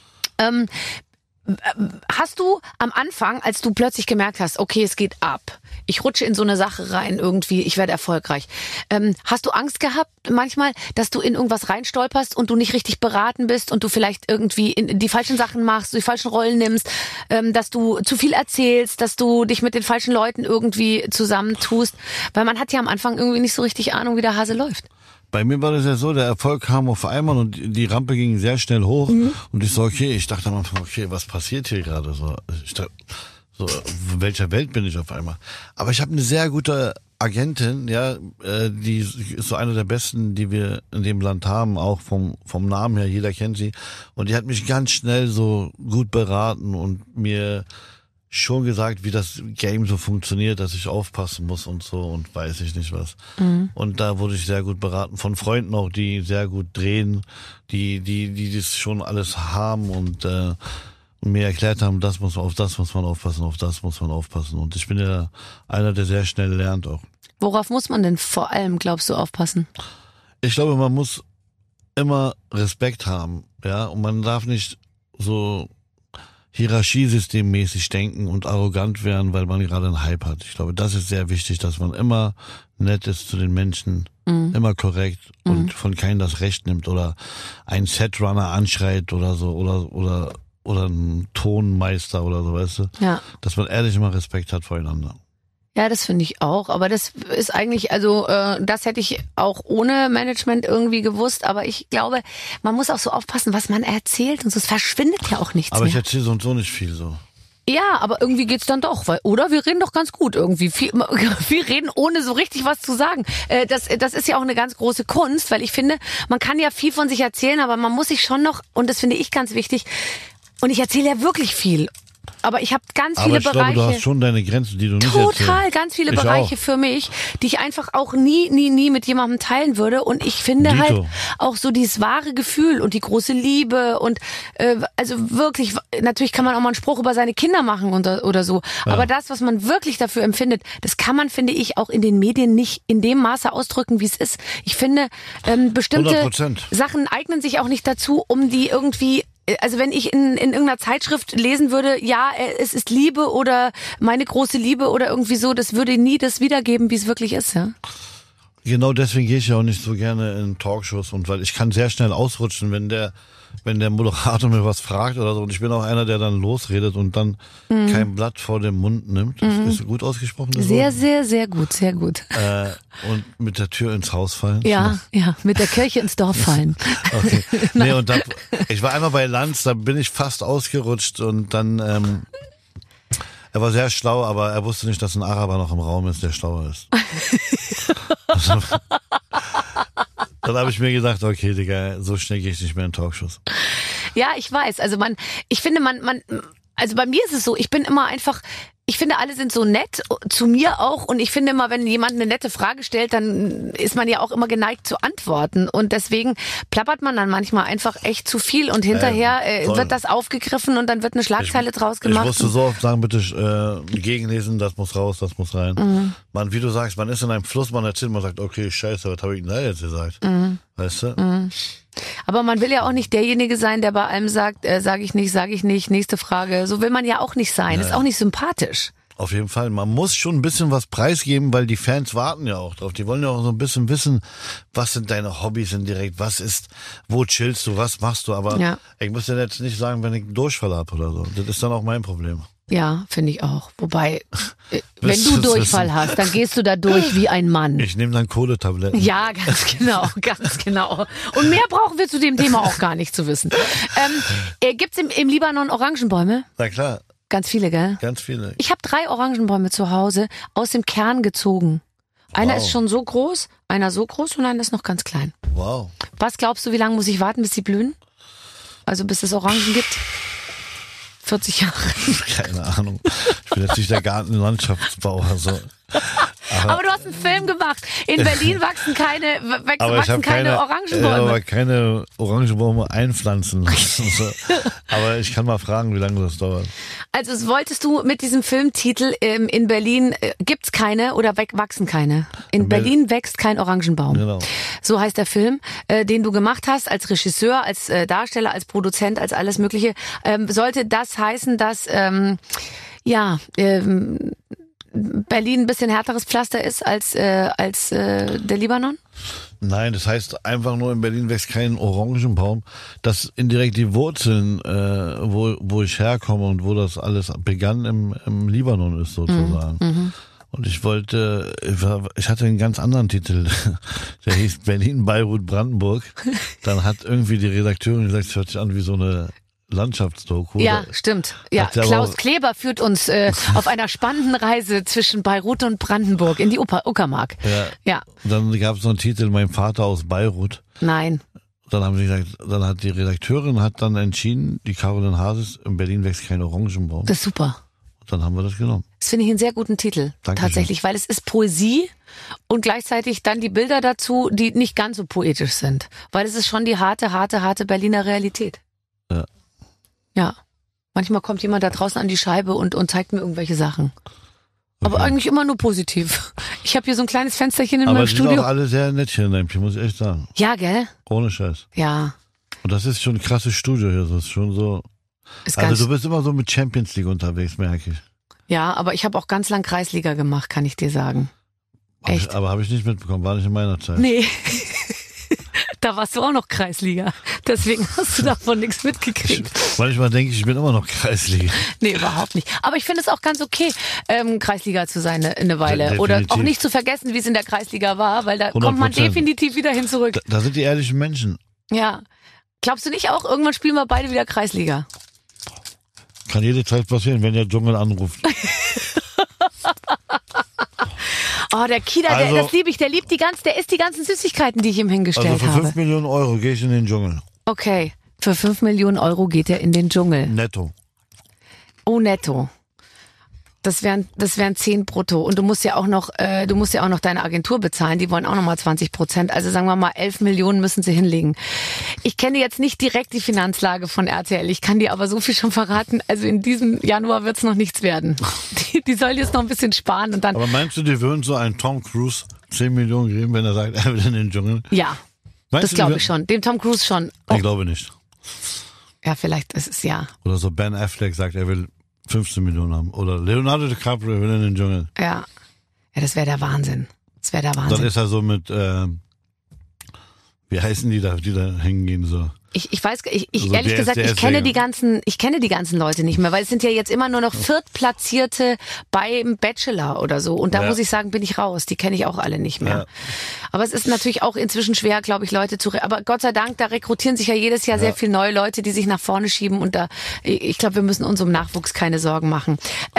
Hast du am Anfang, als du plötzlich gemerkt hast, okay, es geht ab, ich rutsche in so eine Sache rein irgendwie, ich werde erfolgreich, hast du Angst gehabt manchmal, dass du in irgendwas reinstolperst und du nicht richtig beraten bist und du vielleicht irgendwie die falschen Sachen machst, die falschen Rollen nimmst, dass du zu viel erzählst, dass du dich mit den falschen Leuten irgendwie zusammentust? Weil man hat ja am Anfang irgendwie nicht so richtig Ahnung, wie der Hase läuft. Bei mir war das ja so, der Erfolg kam auf einmal und die Rampe ging sehr schnell hoch und ich so, ich dachte am Anfang, was passiert hier gerade? So, ich dachte, so, in welcher Welt bin ich auf einmal? Aber ich habe eine sehr gute Agentin, ja, die ist so eine der besten, die wir in dem Land haben, auch vom Namen her, jeder kennt sie. Und die hat mich ganz schnell so gut beraten und mir schon gesagt, wie das Game so funktioniert, dass ich aufpassen muss und so und weiß ich nicht was. Und da wurde ich sehr gut beraten von Freunden auch, die sehr gut drehen, die das schon alles haben und mir erklärt haben, auf das muss man aufpassen, auf das muss man aufpassen. Und ich bin ja einer, der sehr schnell lernt auch. Worauf muss man denn vor allem, glaubst du, aufpassen? Ich glaube, man muss immer Respekt haben, ja, und man darf nicht so hierarchiesystemmäßig denken und arrogant werden, weil man gerade einen Hype hat. Ich glaube, das ist sehr wichtig, dass man immer nett ist zu den Menschen, immer korrekt und von keinem das Recht nimmt oder einen Setrunner anschreit oder so oder oder ein Tonmeister oder so, weißt du? Ja. Dass man ehrlich immer Respekt hat voreinander. Ja, das finde ich auch. Aber das ist eigentlich, also das hätte ich auch ohne Management irgendwie gewusst. Aber ich glaube, man muss auch so aufpassen, was man erzählt. Und so, es verschwindet ja auch nichts aber mehr. Ich erzähle so und so nicht viel so. Ja, aber irgendwie geht's dann doch, oder? Wir reden doch ganz gut irgendwie. Viel reden, ohne so richtig was zu sagen. Das ist ja auch eine ganz große Kunst, weil ich finde, man kann ja viel von sich erzählen, aber man muss sich schon noch, und das finde ich ganz wichtig, und ich erzähle ja wirklich viel. Aber ich habe ganz viele Bereiche. Aber ich glaube, du hast schon deine Grenzen, die du nicht erzählst. Total, ganz viele Bereiche für mich, die ich einfach auch nie mit jemandem teilen würde. Und ich finde halt auch so dieses wahre Gefühl und die große Liebe und also wirklich, natürlich kann man auch mal einen Spruch über seine Kinder machen oder so. Ja. Aber das, was man wirklich dafür empfindet, das kann man, finde ich, auch in den Medien nicht in dem Maße ausdrücken, wie es ist. Ich finde, bestimmte 100%. Sachen eignen sich auch nicht dazu, um die irgendwie. Also wenn ich in irgendeiner Zeitschrift lesen würde, ja, es ist Liebe oder meine große Liebe oder irgendwie so, das würde nie das wiedergeben, wie es wirklich ist, ja. Genau deswegen gehe ich ja auch nicht so gerne in Talkshows und weil ich kann sehr schnell ausrutschen, wenn der Moderator mir was fragt oder so und ich bin auch einer, der dann losredet und dann kein Blatt vor dem Mund nimmt. Ist gut ausgesprochen? Sehr, sehr, sehr gut, sehr gut. Und mit der Tür ins Haus fallen. Ja, mit der Kirche ins Dorf fallen. Okay. Nee, und ich war einmal bei Lanz, da bin ich fast ausgerutscht und dann, er war sehr schlau, aber er wusste nicht, dass ein Araber noch im Raum ist, der schlauer ist. Dann habe ich mir gedacht, okay, Digga, so schnell gehe ich nicht mehr in Talkshows. Ja, ich weiß. Also ich finde, also bei mir ist es so, ich bin immer einfach, ich finde, alle sind so nett, zu mir auch. Und ich finde immer, wenn jemand eine nette Frage stellt, dann ist man ja auch immer geneigt zu antworten. Und deswegen plappert man dann manchmal einfach echt zu viel. Und hinterher wird das aufgegriffen und dann wird eine Schlagzeile draus gemacht. Ich musste so oft sagen, bitte gegenlesen, das muss raus, das muss rein. Man, wie du sagst, man ist in einem Fluss, man erzählt, man sagt, okay, scheiße, was habe ich denn da jetzt gesagt? Weißt du? Aber man will ja auch nicht derjenige sein, der bei allem sagt, sage ich nicht, nächste Frage. So will man ja auch nicht sein. Ist auch nicht sympathisch. Auf jeden Fall. Man muss schon ein bisschen was preisgeben, weil die Fans warten ja auch drauf. Die wollen ja auch so ein bisschen wissen, was sind deine Hobbys indirekt, wo chillst du, was machst du. Aber ich muss dir jetzt nicht sagen, wenn ich einen Durchfall habe oder so. Das ist dann auch mein Problem. Ja, finde ich auch. Wobei, wenn du Durchfall hast, dann gehst du da durch wie ein Mann. Ich nehme dann Kohletabletten. Ja, ganz genau. Und mehr brauchen wir zu dem Thema auch gar nicht zu wissen. Gibt's im Libanon Orangenbäume? Na klar. Ganz viele, gell? Ganz viele. Ich habe 3 Orangenbäume zu Hause aus dem Kern gezogen. Einer ist schon so groß, einer so groß und einer ist noch ganz klein. Wow. Was glaubst du, wie lange muss ich warten, bis sie blühen? Also bis es Orangen gibt? 40 Jahre. Keine Ahnung. Ich bin jetzt nicht der Gartenlandschaftsbauer. So. Aber du hast einen Film gemacht. In Berlin wachsen keine Orangenbäume. Aber keine Orangenbäume einpflanzen. Aber ich kann mal fragen, wie lange das dauert. Also wolltest du mit diesem Filmtitel in Berlin gibt's keine oder wachsen keine? In Berlin wächst kein Orangenbaum. Genau. So heißt der Film, den du gemacht hast als Regisseur, als Darsteller, als Produzent, als alles Mögliche. Sollte das heißen, dass Berlin ein bisschen härteres Pflaster ist als der Libanon? Nein, das heißt einfach nur, in Berlin wächst kein Orangenbaum. Das indirekt die Wurzeln, wo ich herkomme und wo das alles begann im Libanon ist sozusagen. Und ich hatte einen ganz anderen Titel, der hieß Berlin, Beirut, Brandenburg. Dann hat irgendwie die Redakteurin gesagt, es hört sich an wie so eine Landschaftsdoku. Ja, stimmt. Ja, Klaus Kleber führt uns auf einer spannenden Reise zwischen Beirut und Brandenburg in die Uckermark. Ja. Dann gab es so einen Titel, Mein Vater aus Beirut. Nein. Dann haben sie gesagt, dann hat die Redakteurin entschieden, die Caroline Hases, in Berlin wächst kein Orangenbaum. Das ist super. Und dann haben wir das genommen. Das finde ich einen sehr guten Titel. Dankeschön. Tatsächlich, weil es ist Poesie und gleichzeitig dann die Bilder dazu, die nicht ganz so poetisch sind. Weil es ist schon die harte Berliner Realität. Ja. Ja, manchmal kommt jemand da draußen an die Scheibe und zeigt mir irgendwelche Sachen. Aber eigentlich immer nur positiv. Ich habe hier so ein kleines Fensterchen in meinem Studio. Aber die sind auch alle sehr nett hier in Leipzig, muss ich echt sagen. Ja, gell? Ohne Scheiß. Ja. Und das ist schon ein krasses Studio hier. Das ist schon so. Also du bist immer so mit Champions League unterwegs, merke ich. Ja, aber ich habe auch ganz lang Kreisliga gemacht, kann ich dir sagen. Echt? Aber habe ich nicht mitbekommen, war nicht in meiner Zeit. Nee. Da warst du auch noch Kreisliga. Deswegen hast du davon nichts mitgekriegt. Manchmal denke ich bin immer noch Kreisliga. Nee, überhaupt nicht. Aber ich finde es auch ganz okay, Kreisliga zu sein eine Weile. Definitiv. Oder auch nicht zu vergessen, wie es in der Kreisliga war, weil da 100%. Kommt man definitiv wieder hin zurück. Da sind die ehrlichen Menschen. Ja. Glaubst du nicht auch, irgendwann spielen wir beide wieder Kreisliga? Kann jede Zeit passieren, wenn der Dschungel anruft. Oh, der Kida, also, das liebe ich, der isst die ganzen Süßigkeiten, die ich ihm hingestellt habe. Also für 5 Millionen Euro gehe ich in den Dschungel. Okay, für 5 Millionen Euro geht er in den Dschungel. Netto. Oh, netto. Das wären 10 brutto. Und du musst ja auch noch deine Agentur bezahlen. Die wollen auch nochmal 20%. Also sagen wir mal 11 Millionen müssen sie hinlegen. Ich kenne jetzt nicht direkt die Finanzlage von RTL. Ich kann dir aber so viel schon verraten. Also in diesem Januar wird's noch nichts werden. Die sollen jetzt noch ein bisschen sparen und dann. Aber meinst du, die würden so einen Tom Cruise 10 Millionen geben, wenn er sagt, er will in den Dschungel? Ja. Meinst das glaube ich schon. Dem Tom Cruise schon. Oh. Ich glaube nicht. Ja, vielleicht ist es ja. Oder so Ben Affleck sagt, er will 15 Millionen haben. Oder Leonardo DiCaprio will in den Dschungel. Ja. Ja, das wäre der Wahnsinn. Dann ist er so mit, wie heißen die da hingehen so? Ich weiß, ehrlich gesagt, ich kenne die ganzen Leute nicht mehr, weil es sind ja jetzt immer nur noch Viertplatzierte beim Bachelor oder so. Und da muss ich sagen, bin ich raus. Die kenne ich auch alle nicht mehr. Ja. Aber es ist natürlich auch inzwischen schwer, glaube ich, Leute aber Gott sei Dank, da rekrutieren sich ja jedes Jahr sehr viel neue Leute, die sich nach vorne schieben und ich glaube, wir müssen unserem Nachwuchs keine Sorgen machen.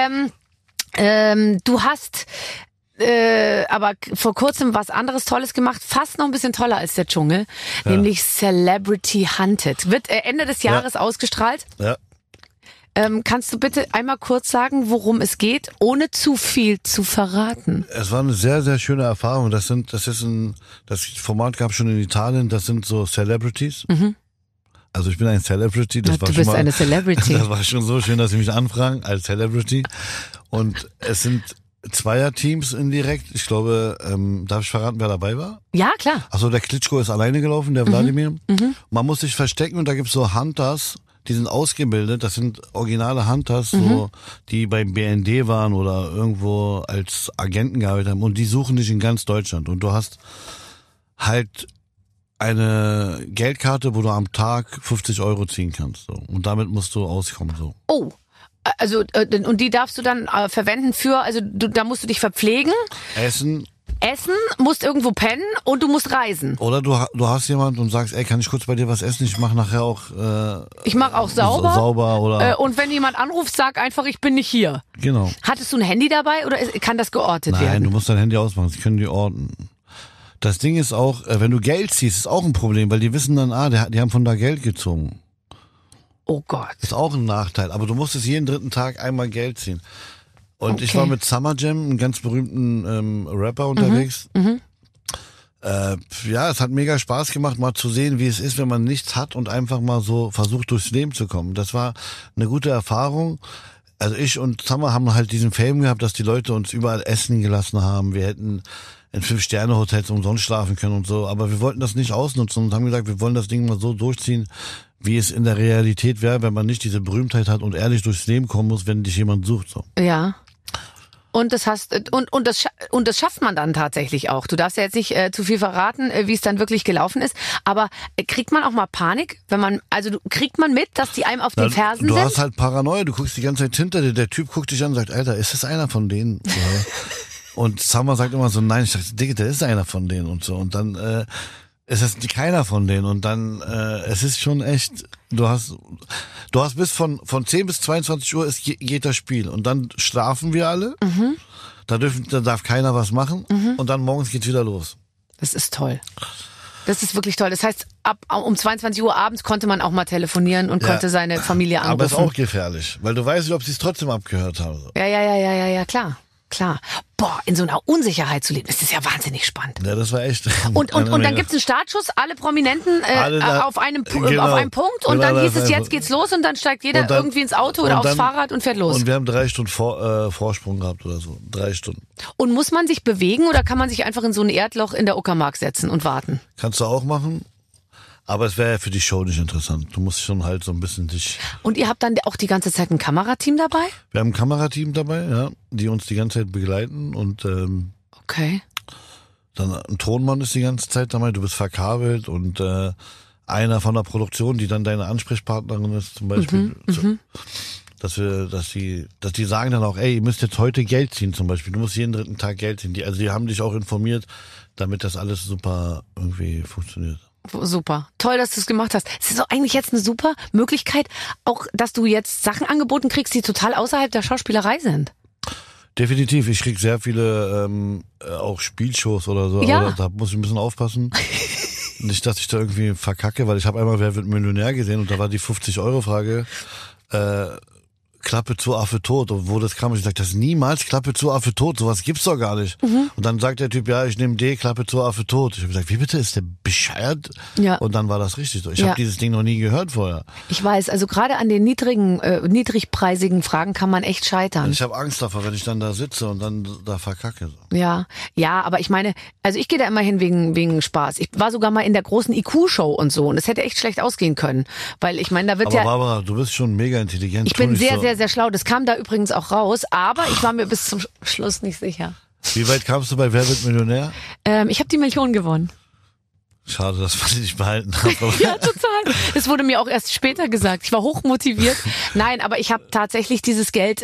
Du hast aber vor kurzem was anderes Tolles gemacht, fast noch ein bisschen toller als der Dschungel, nämlich Celebrity Hunted. Wird Ende des Jahres ausgestrahlt. Ja. Kannst du bitte einmal kurz sagen, worum es geht, ohne zu viel zu verraten? Es war eine sehr, sehr schöne Das Format gab schon in Italien, das sind so Celebrities. Mhm. Also ich bin ein Celebrity. Du bist eine Celebrity. Das war schon so schön, dass sie mich anfragen als Celebrity. Und es sind Zweierteams indirekt. Ich glaube, darf ich verraten, wer dabei war? Ja, klar. Achso, der Klitschko ist alleine gelaufen, der Wladimir. Mhm. Man muss sich verstecken und da gibt's so Hunters, die sind ausgebildet. Das sind originale Hunters, so, die beim BND waren oder irgendwo als Agenten gearbeitet haben. Und die suchen dich in ganz Deutschland. Und du hast halt eine Geldkarte, wo du am Tag 50 Euro ziehen kannst. So. Und damit musst du auskommen. So. Oh. Also, und die darfst du dann verwenden da musst du dich verpflegen. Essen, musst irgendwo pennen und du musst reisen. Oder du hast jemanden und sagst, ey, kann ich kurz bei dir was essen? Ich mache nachher auch ich mache auch sauber oder und wenn jemand anruft, sag einfach, ich bin nicht hier. Genau. Hattest du ein Handy dabei oder kann das geortet werden? Nein, du musst dein Handy ausmachen, sie können die orten. Das Ding ist auch, wenn du Geld ziehst, ist auch ein Problem, weil die wissen dann, die haben von da Geld gezogen. Oh Gott. Ist auch ein Nachteil, aber du musstest jeden 3. Tag einmal Geld ziehen. Und ich war mit Summer Jam, einem ganz berühmten Rapper, unterwegs. Es hat mega Spaß gemacht, mal zu sehen, wie es ist, wenn man nichts hat und einfach mal so versucht, durchs Leben zu kommen. Das war eine gute Erfahrung. Also ich und Summer haben halt diesen Fame gehabt, dass die Leute uns überall essen gelassen haben. Wir hätten in 5-Sterne-Hotels umsonst schlafen können und so. Aber wir wollten das nicht ausnutzen und haben gesagt, wir wollen das Ding mal so durchziehen, wie es in der Realität wäre, wenn man nicht diese Berühmtheit hat und ehrlich durchs Leben kommen muss, wenn dich jemand sucht. So. Ja. Und das schafft man dann tatsächlich auch. Du darfst ja jetzt nicht zu viel verraten, wie es dann wirklich gelaufen ist. Aber kriegt man auch mal Panik, kriegt man mit, dass die einem auf den Fersen sind? Du hast halt Paranoia. Du guckst die ganze Zeit hinter dir. Der Typ guckt dich an und sagt, Alter, ist das einer von denen? Ja. Und Summer sagt immer so, nein. Ich dachte, Digga, der ist einer von denen und so. Und dann ist das keiner von denen. Und dann es ist schon echt. Du hast bis von 10 bis 22 Uhr geht das Spiel. Und dann schlafen wir alle. Mhm. Da darf keiner was machen. Mhm. Und dann morgens geht's wieder los. Das ist toll. Das ist wirklich toll. Das heißt, um 22 Uhr abends konnte man auch mal telefonieren und konnte seine Familie anrufen. Aber ist auch gefährlich, weil du weißt nicht, ob sie es trotzdem abgehört haben. Ja, klar. Boah, in so einer Unsicherheit zu leben, das ist ja wahnsinnig spannend. Ja, das war echt. Und dann gibt's einen Startschuss, alle Prominenten auf einem Punkt und dann hieß es, jetzt geht's los und dann steigt jeder irgendwie ins Auto oder aufs Fahrrad und fährt los. Und wir haben 3 Stunden Vorsprung gehabt oder so. 3 Stunden. Und muss man sich bewegen oder kann man sich einfach in so ein Erdloch in der Uckermark setzen und warten? Kannst du auch machen. Aber es wäre ja für die Show nicht interessant. Du musst schon halt so ein bisschen dich... Und ihr habt dann auch die ganze Zeit ein Kamerateam dabei? Wir haben ein Kamerateam dabei, ja, die uns die ganze Zeit begleiten und okay. Dann ein Tonmann ist die ganze Zeit dabei, du bist verkabelt und einer von der Produktion, die dann deine Ansprechpartnerin ist, zum Beispiel. Dass die sagen dann auch, ey, ihr müsst jetzt heute Geld ziehen zum Beispiel. Du musst jeden 3. Tag Geld ziehen. Die haben dich auch informiert, damit das alles super irgendwie funktioniert. Super. Toll, dass du es gemacht hast. Es ist doch eigentlich jetzt eine super Möglichkeit, auch, dass du jetzt Sachen angeboten kriegst, die total außerhalb der Schauspielerei sind. Definitiv. Ich krieg sehr viele auch Spielshows oder so. Ja. Aber da muss ich ein bisschen aufpassen. Nicht, dass ich da irgendwie verkacke, weil ich habe einmal Wer wird Millionär gesehen und da war die 50-Euro-Frage Klappe zu, Affe tot. Und wo das kam, ich gesagt, das ist niemals Klappe zu, Affe tot. Sowas gibt's doch gar nicht. Und dann sagt der Typ, ja, ich nehme D, Klappe zu, Affe tot. Ich habe gesagt, wie bitte, ist der bescheuert? Ja. Und dann war das richtig so. Ich habe dieses Ding noch nie gehört vorher. Ich weiß, also gerade an den niedrigpreisigen Fragen kann man echt scheitern. Ich habe Angst davor, wenn ich dann da sitze und dann da verkacke. Ja, aber ich meine, also ich gehe da immer hin wegen Spaß. Ich war sogar mal in der großen IQ-Show und so und es hätte echt schlecht ausgehen können. Weil ich meine, da wird aber Barbara, du bist schon mega intelligent. Ich bin sehr, sehr schlau. Das kam da übrigens auch raus, aber ich war mir bis zum Schluss nicht sicher. Wie weit kamst du bei Wer wird Millionär? Ich habe die Million gewonnen. Schade, dass man die nicht behalten hat. Ja, total. Das wurde mir auch erst später gesagt. Ich war hochmotiviert. Nein, aber ich habe tatsächlich dieses Geld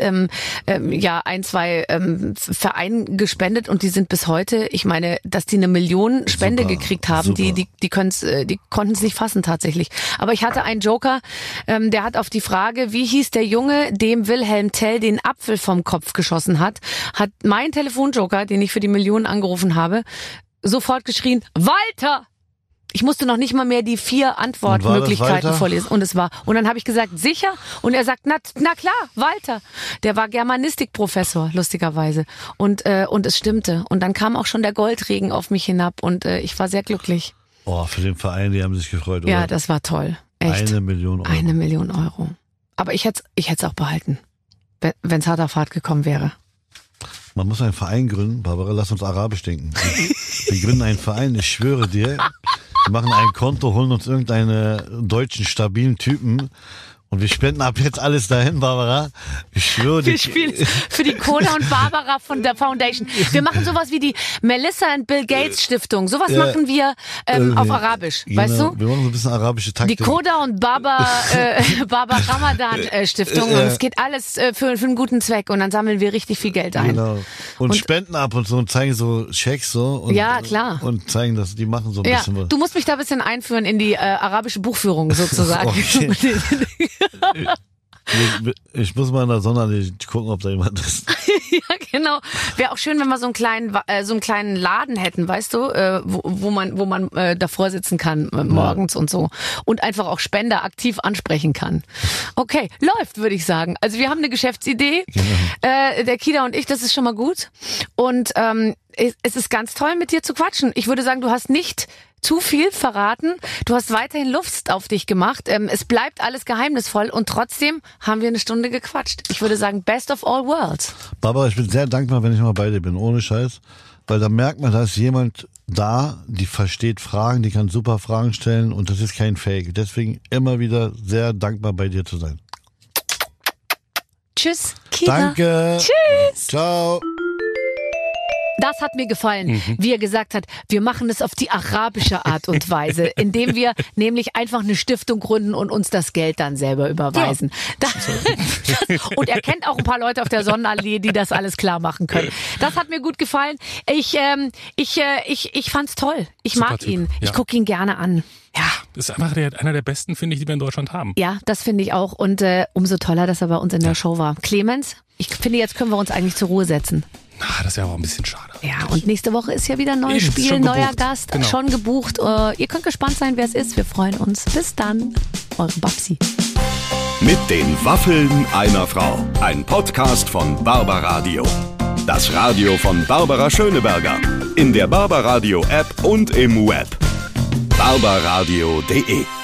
2 Vereinen gespendet und die sind bis heute, ich meine, dass die 1 Million Spende gekriegt haben, die konnten es nicht fassen tatsächlich. Aber ich hatte einen Joker, der hat auf die Frage, wie hieß der Junge, dem Wilhelm Tell den Apfel vom Kopf geschossen hat mein Telefonjoker, den ich für die Million angerufen habe, sofort geschrien, Walter! Ich musste noch nicht mal mehr die 4 Antwortmöglichkeiten vorlesen. Und dann habe ich gesagt, sicher? Und er sagt, na klar, Walter. Der war Germanistikprofessor, lustigerweise. Und es stimmte. Und dann kam auch schon der Goldregen auf mich hinab und ich war sehr glücklich. Oh, für den Verein, die haben sich gefreut, oder? Ja, das war toll. Echt. 1 Million Euro. 1 Million Euro. Aber ich hätte es auch behalten, wenn es hart auf hart gekommen wäre. Man muss einen Verein gründen. Barbara, lass uns Arabisch denken. Wir gründen einen Verein, ich schwöre dir. Wir machen ein Konto, holen uns irgendeinen deutschen, stabilen Typen und wir spenden ab jetzt alles dahin, Barbara. Ich schwöre dir. Wir spielen für die Koda und Barbara von der Foundation. Wir machen sowas wie die Melissa und Bill Gates Stiftung. Sowas machen wir auf Arabisch, genau. Weißt du? Wir machen so ein bisschen arabische Taktik. Die Koda und Barbara Ramadan Stiftung. Und es geht alles für einen guten Zweck. Und dann sammeln wir richtig viel Geld ein. Genau. Und spenden ab und so und zeigen so Schecks so. Und, ja, klar. Und zeigen, dass die machen so ein bisschen was. Du musst mich da ein bisschen einführen in die arabische Buchführung sozusagen. Okay. Ich muss mal in der Sonne gucken, ob da jemand ist. Ja, genau. Wäre auch schön, wenn wir so einen kleinen Laden hätten, weißt du, wo man davor sitzen kann morgens und so und einfach auch Spender aktiv ansprechen kann. Okay, läuft, würde ich sagen. Also wir haben eine Geschäftsidee, genau. Der Kida und ich, das ist schon mal gut. Und es ist ganz toll, mit dir zu quatschen. Ich würde sagen, du hast nicht zu viel verraten. Du hast weiterhin Lust auf dich gemacht. Es bleibt alles geheimnisvoll und trotzdem haben wir eine Stunde gequatscht. Ich würde sagen, best of all worlds. Barbara, ich bin sehr dankbar, wenn ich mal bei dir bin, ohne Scheiß. Weil da merkt man, da ist jemand da, die versteht Fragen, die kann super Fragen stellen und das ist kein Fake. Deswegen immer wieder sehr dankbar, bei dir zu sein. Tschüss, Kida. Danke. Tschüss. Ciao. Das hat mir gefallen, wie er gesagt hat, wir machen es auf die arabische Art und Weise, indem wir nämlich einfach eine Stiftung gründen und uns das Geld dann selber überweisen. Ja. Und er kennt auch ein paar Leute auf der Sonnenallee, die das alles klar machen können. Das hat mir gut gefallen. Ich fand's toll. Ich Super mag Typ. ihn. Ja. Ich gucke ihn gerne an. Ja. Das ist einfach einer der besten, finde ich, die wir in Deutschland haben. Ja, das finde ich auch. Und umso toller, dass er bei uns in der Show war. Clemens, ich finde, jetzt können wir uns eigentlich zur Ruhe setzen. Das ist ja auch ein bisschen schade. Ja, und nächste Woche ist ja wieder ein neues Spiel, neuer Gast, genau. Schon gebucht. Ihr könnt gespannt sein, wer es ist. Wir freuen uns. Bis dann, eure Babsi. Mit den Waffeln einer Frau. Ein Podcast von Barbaradio. Das Radio von Barbara Schöneberger. In der Barbaradio App und im Web. barbaradio.de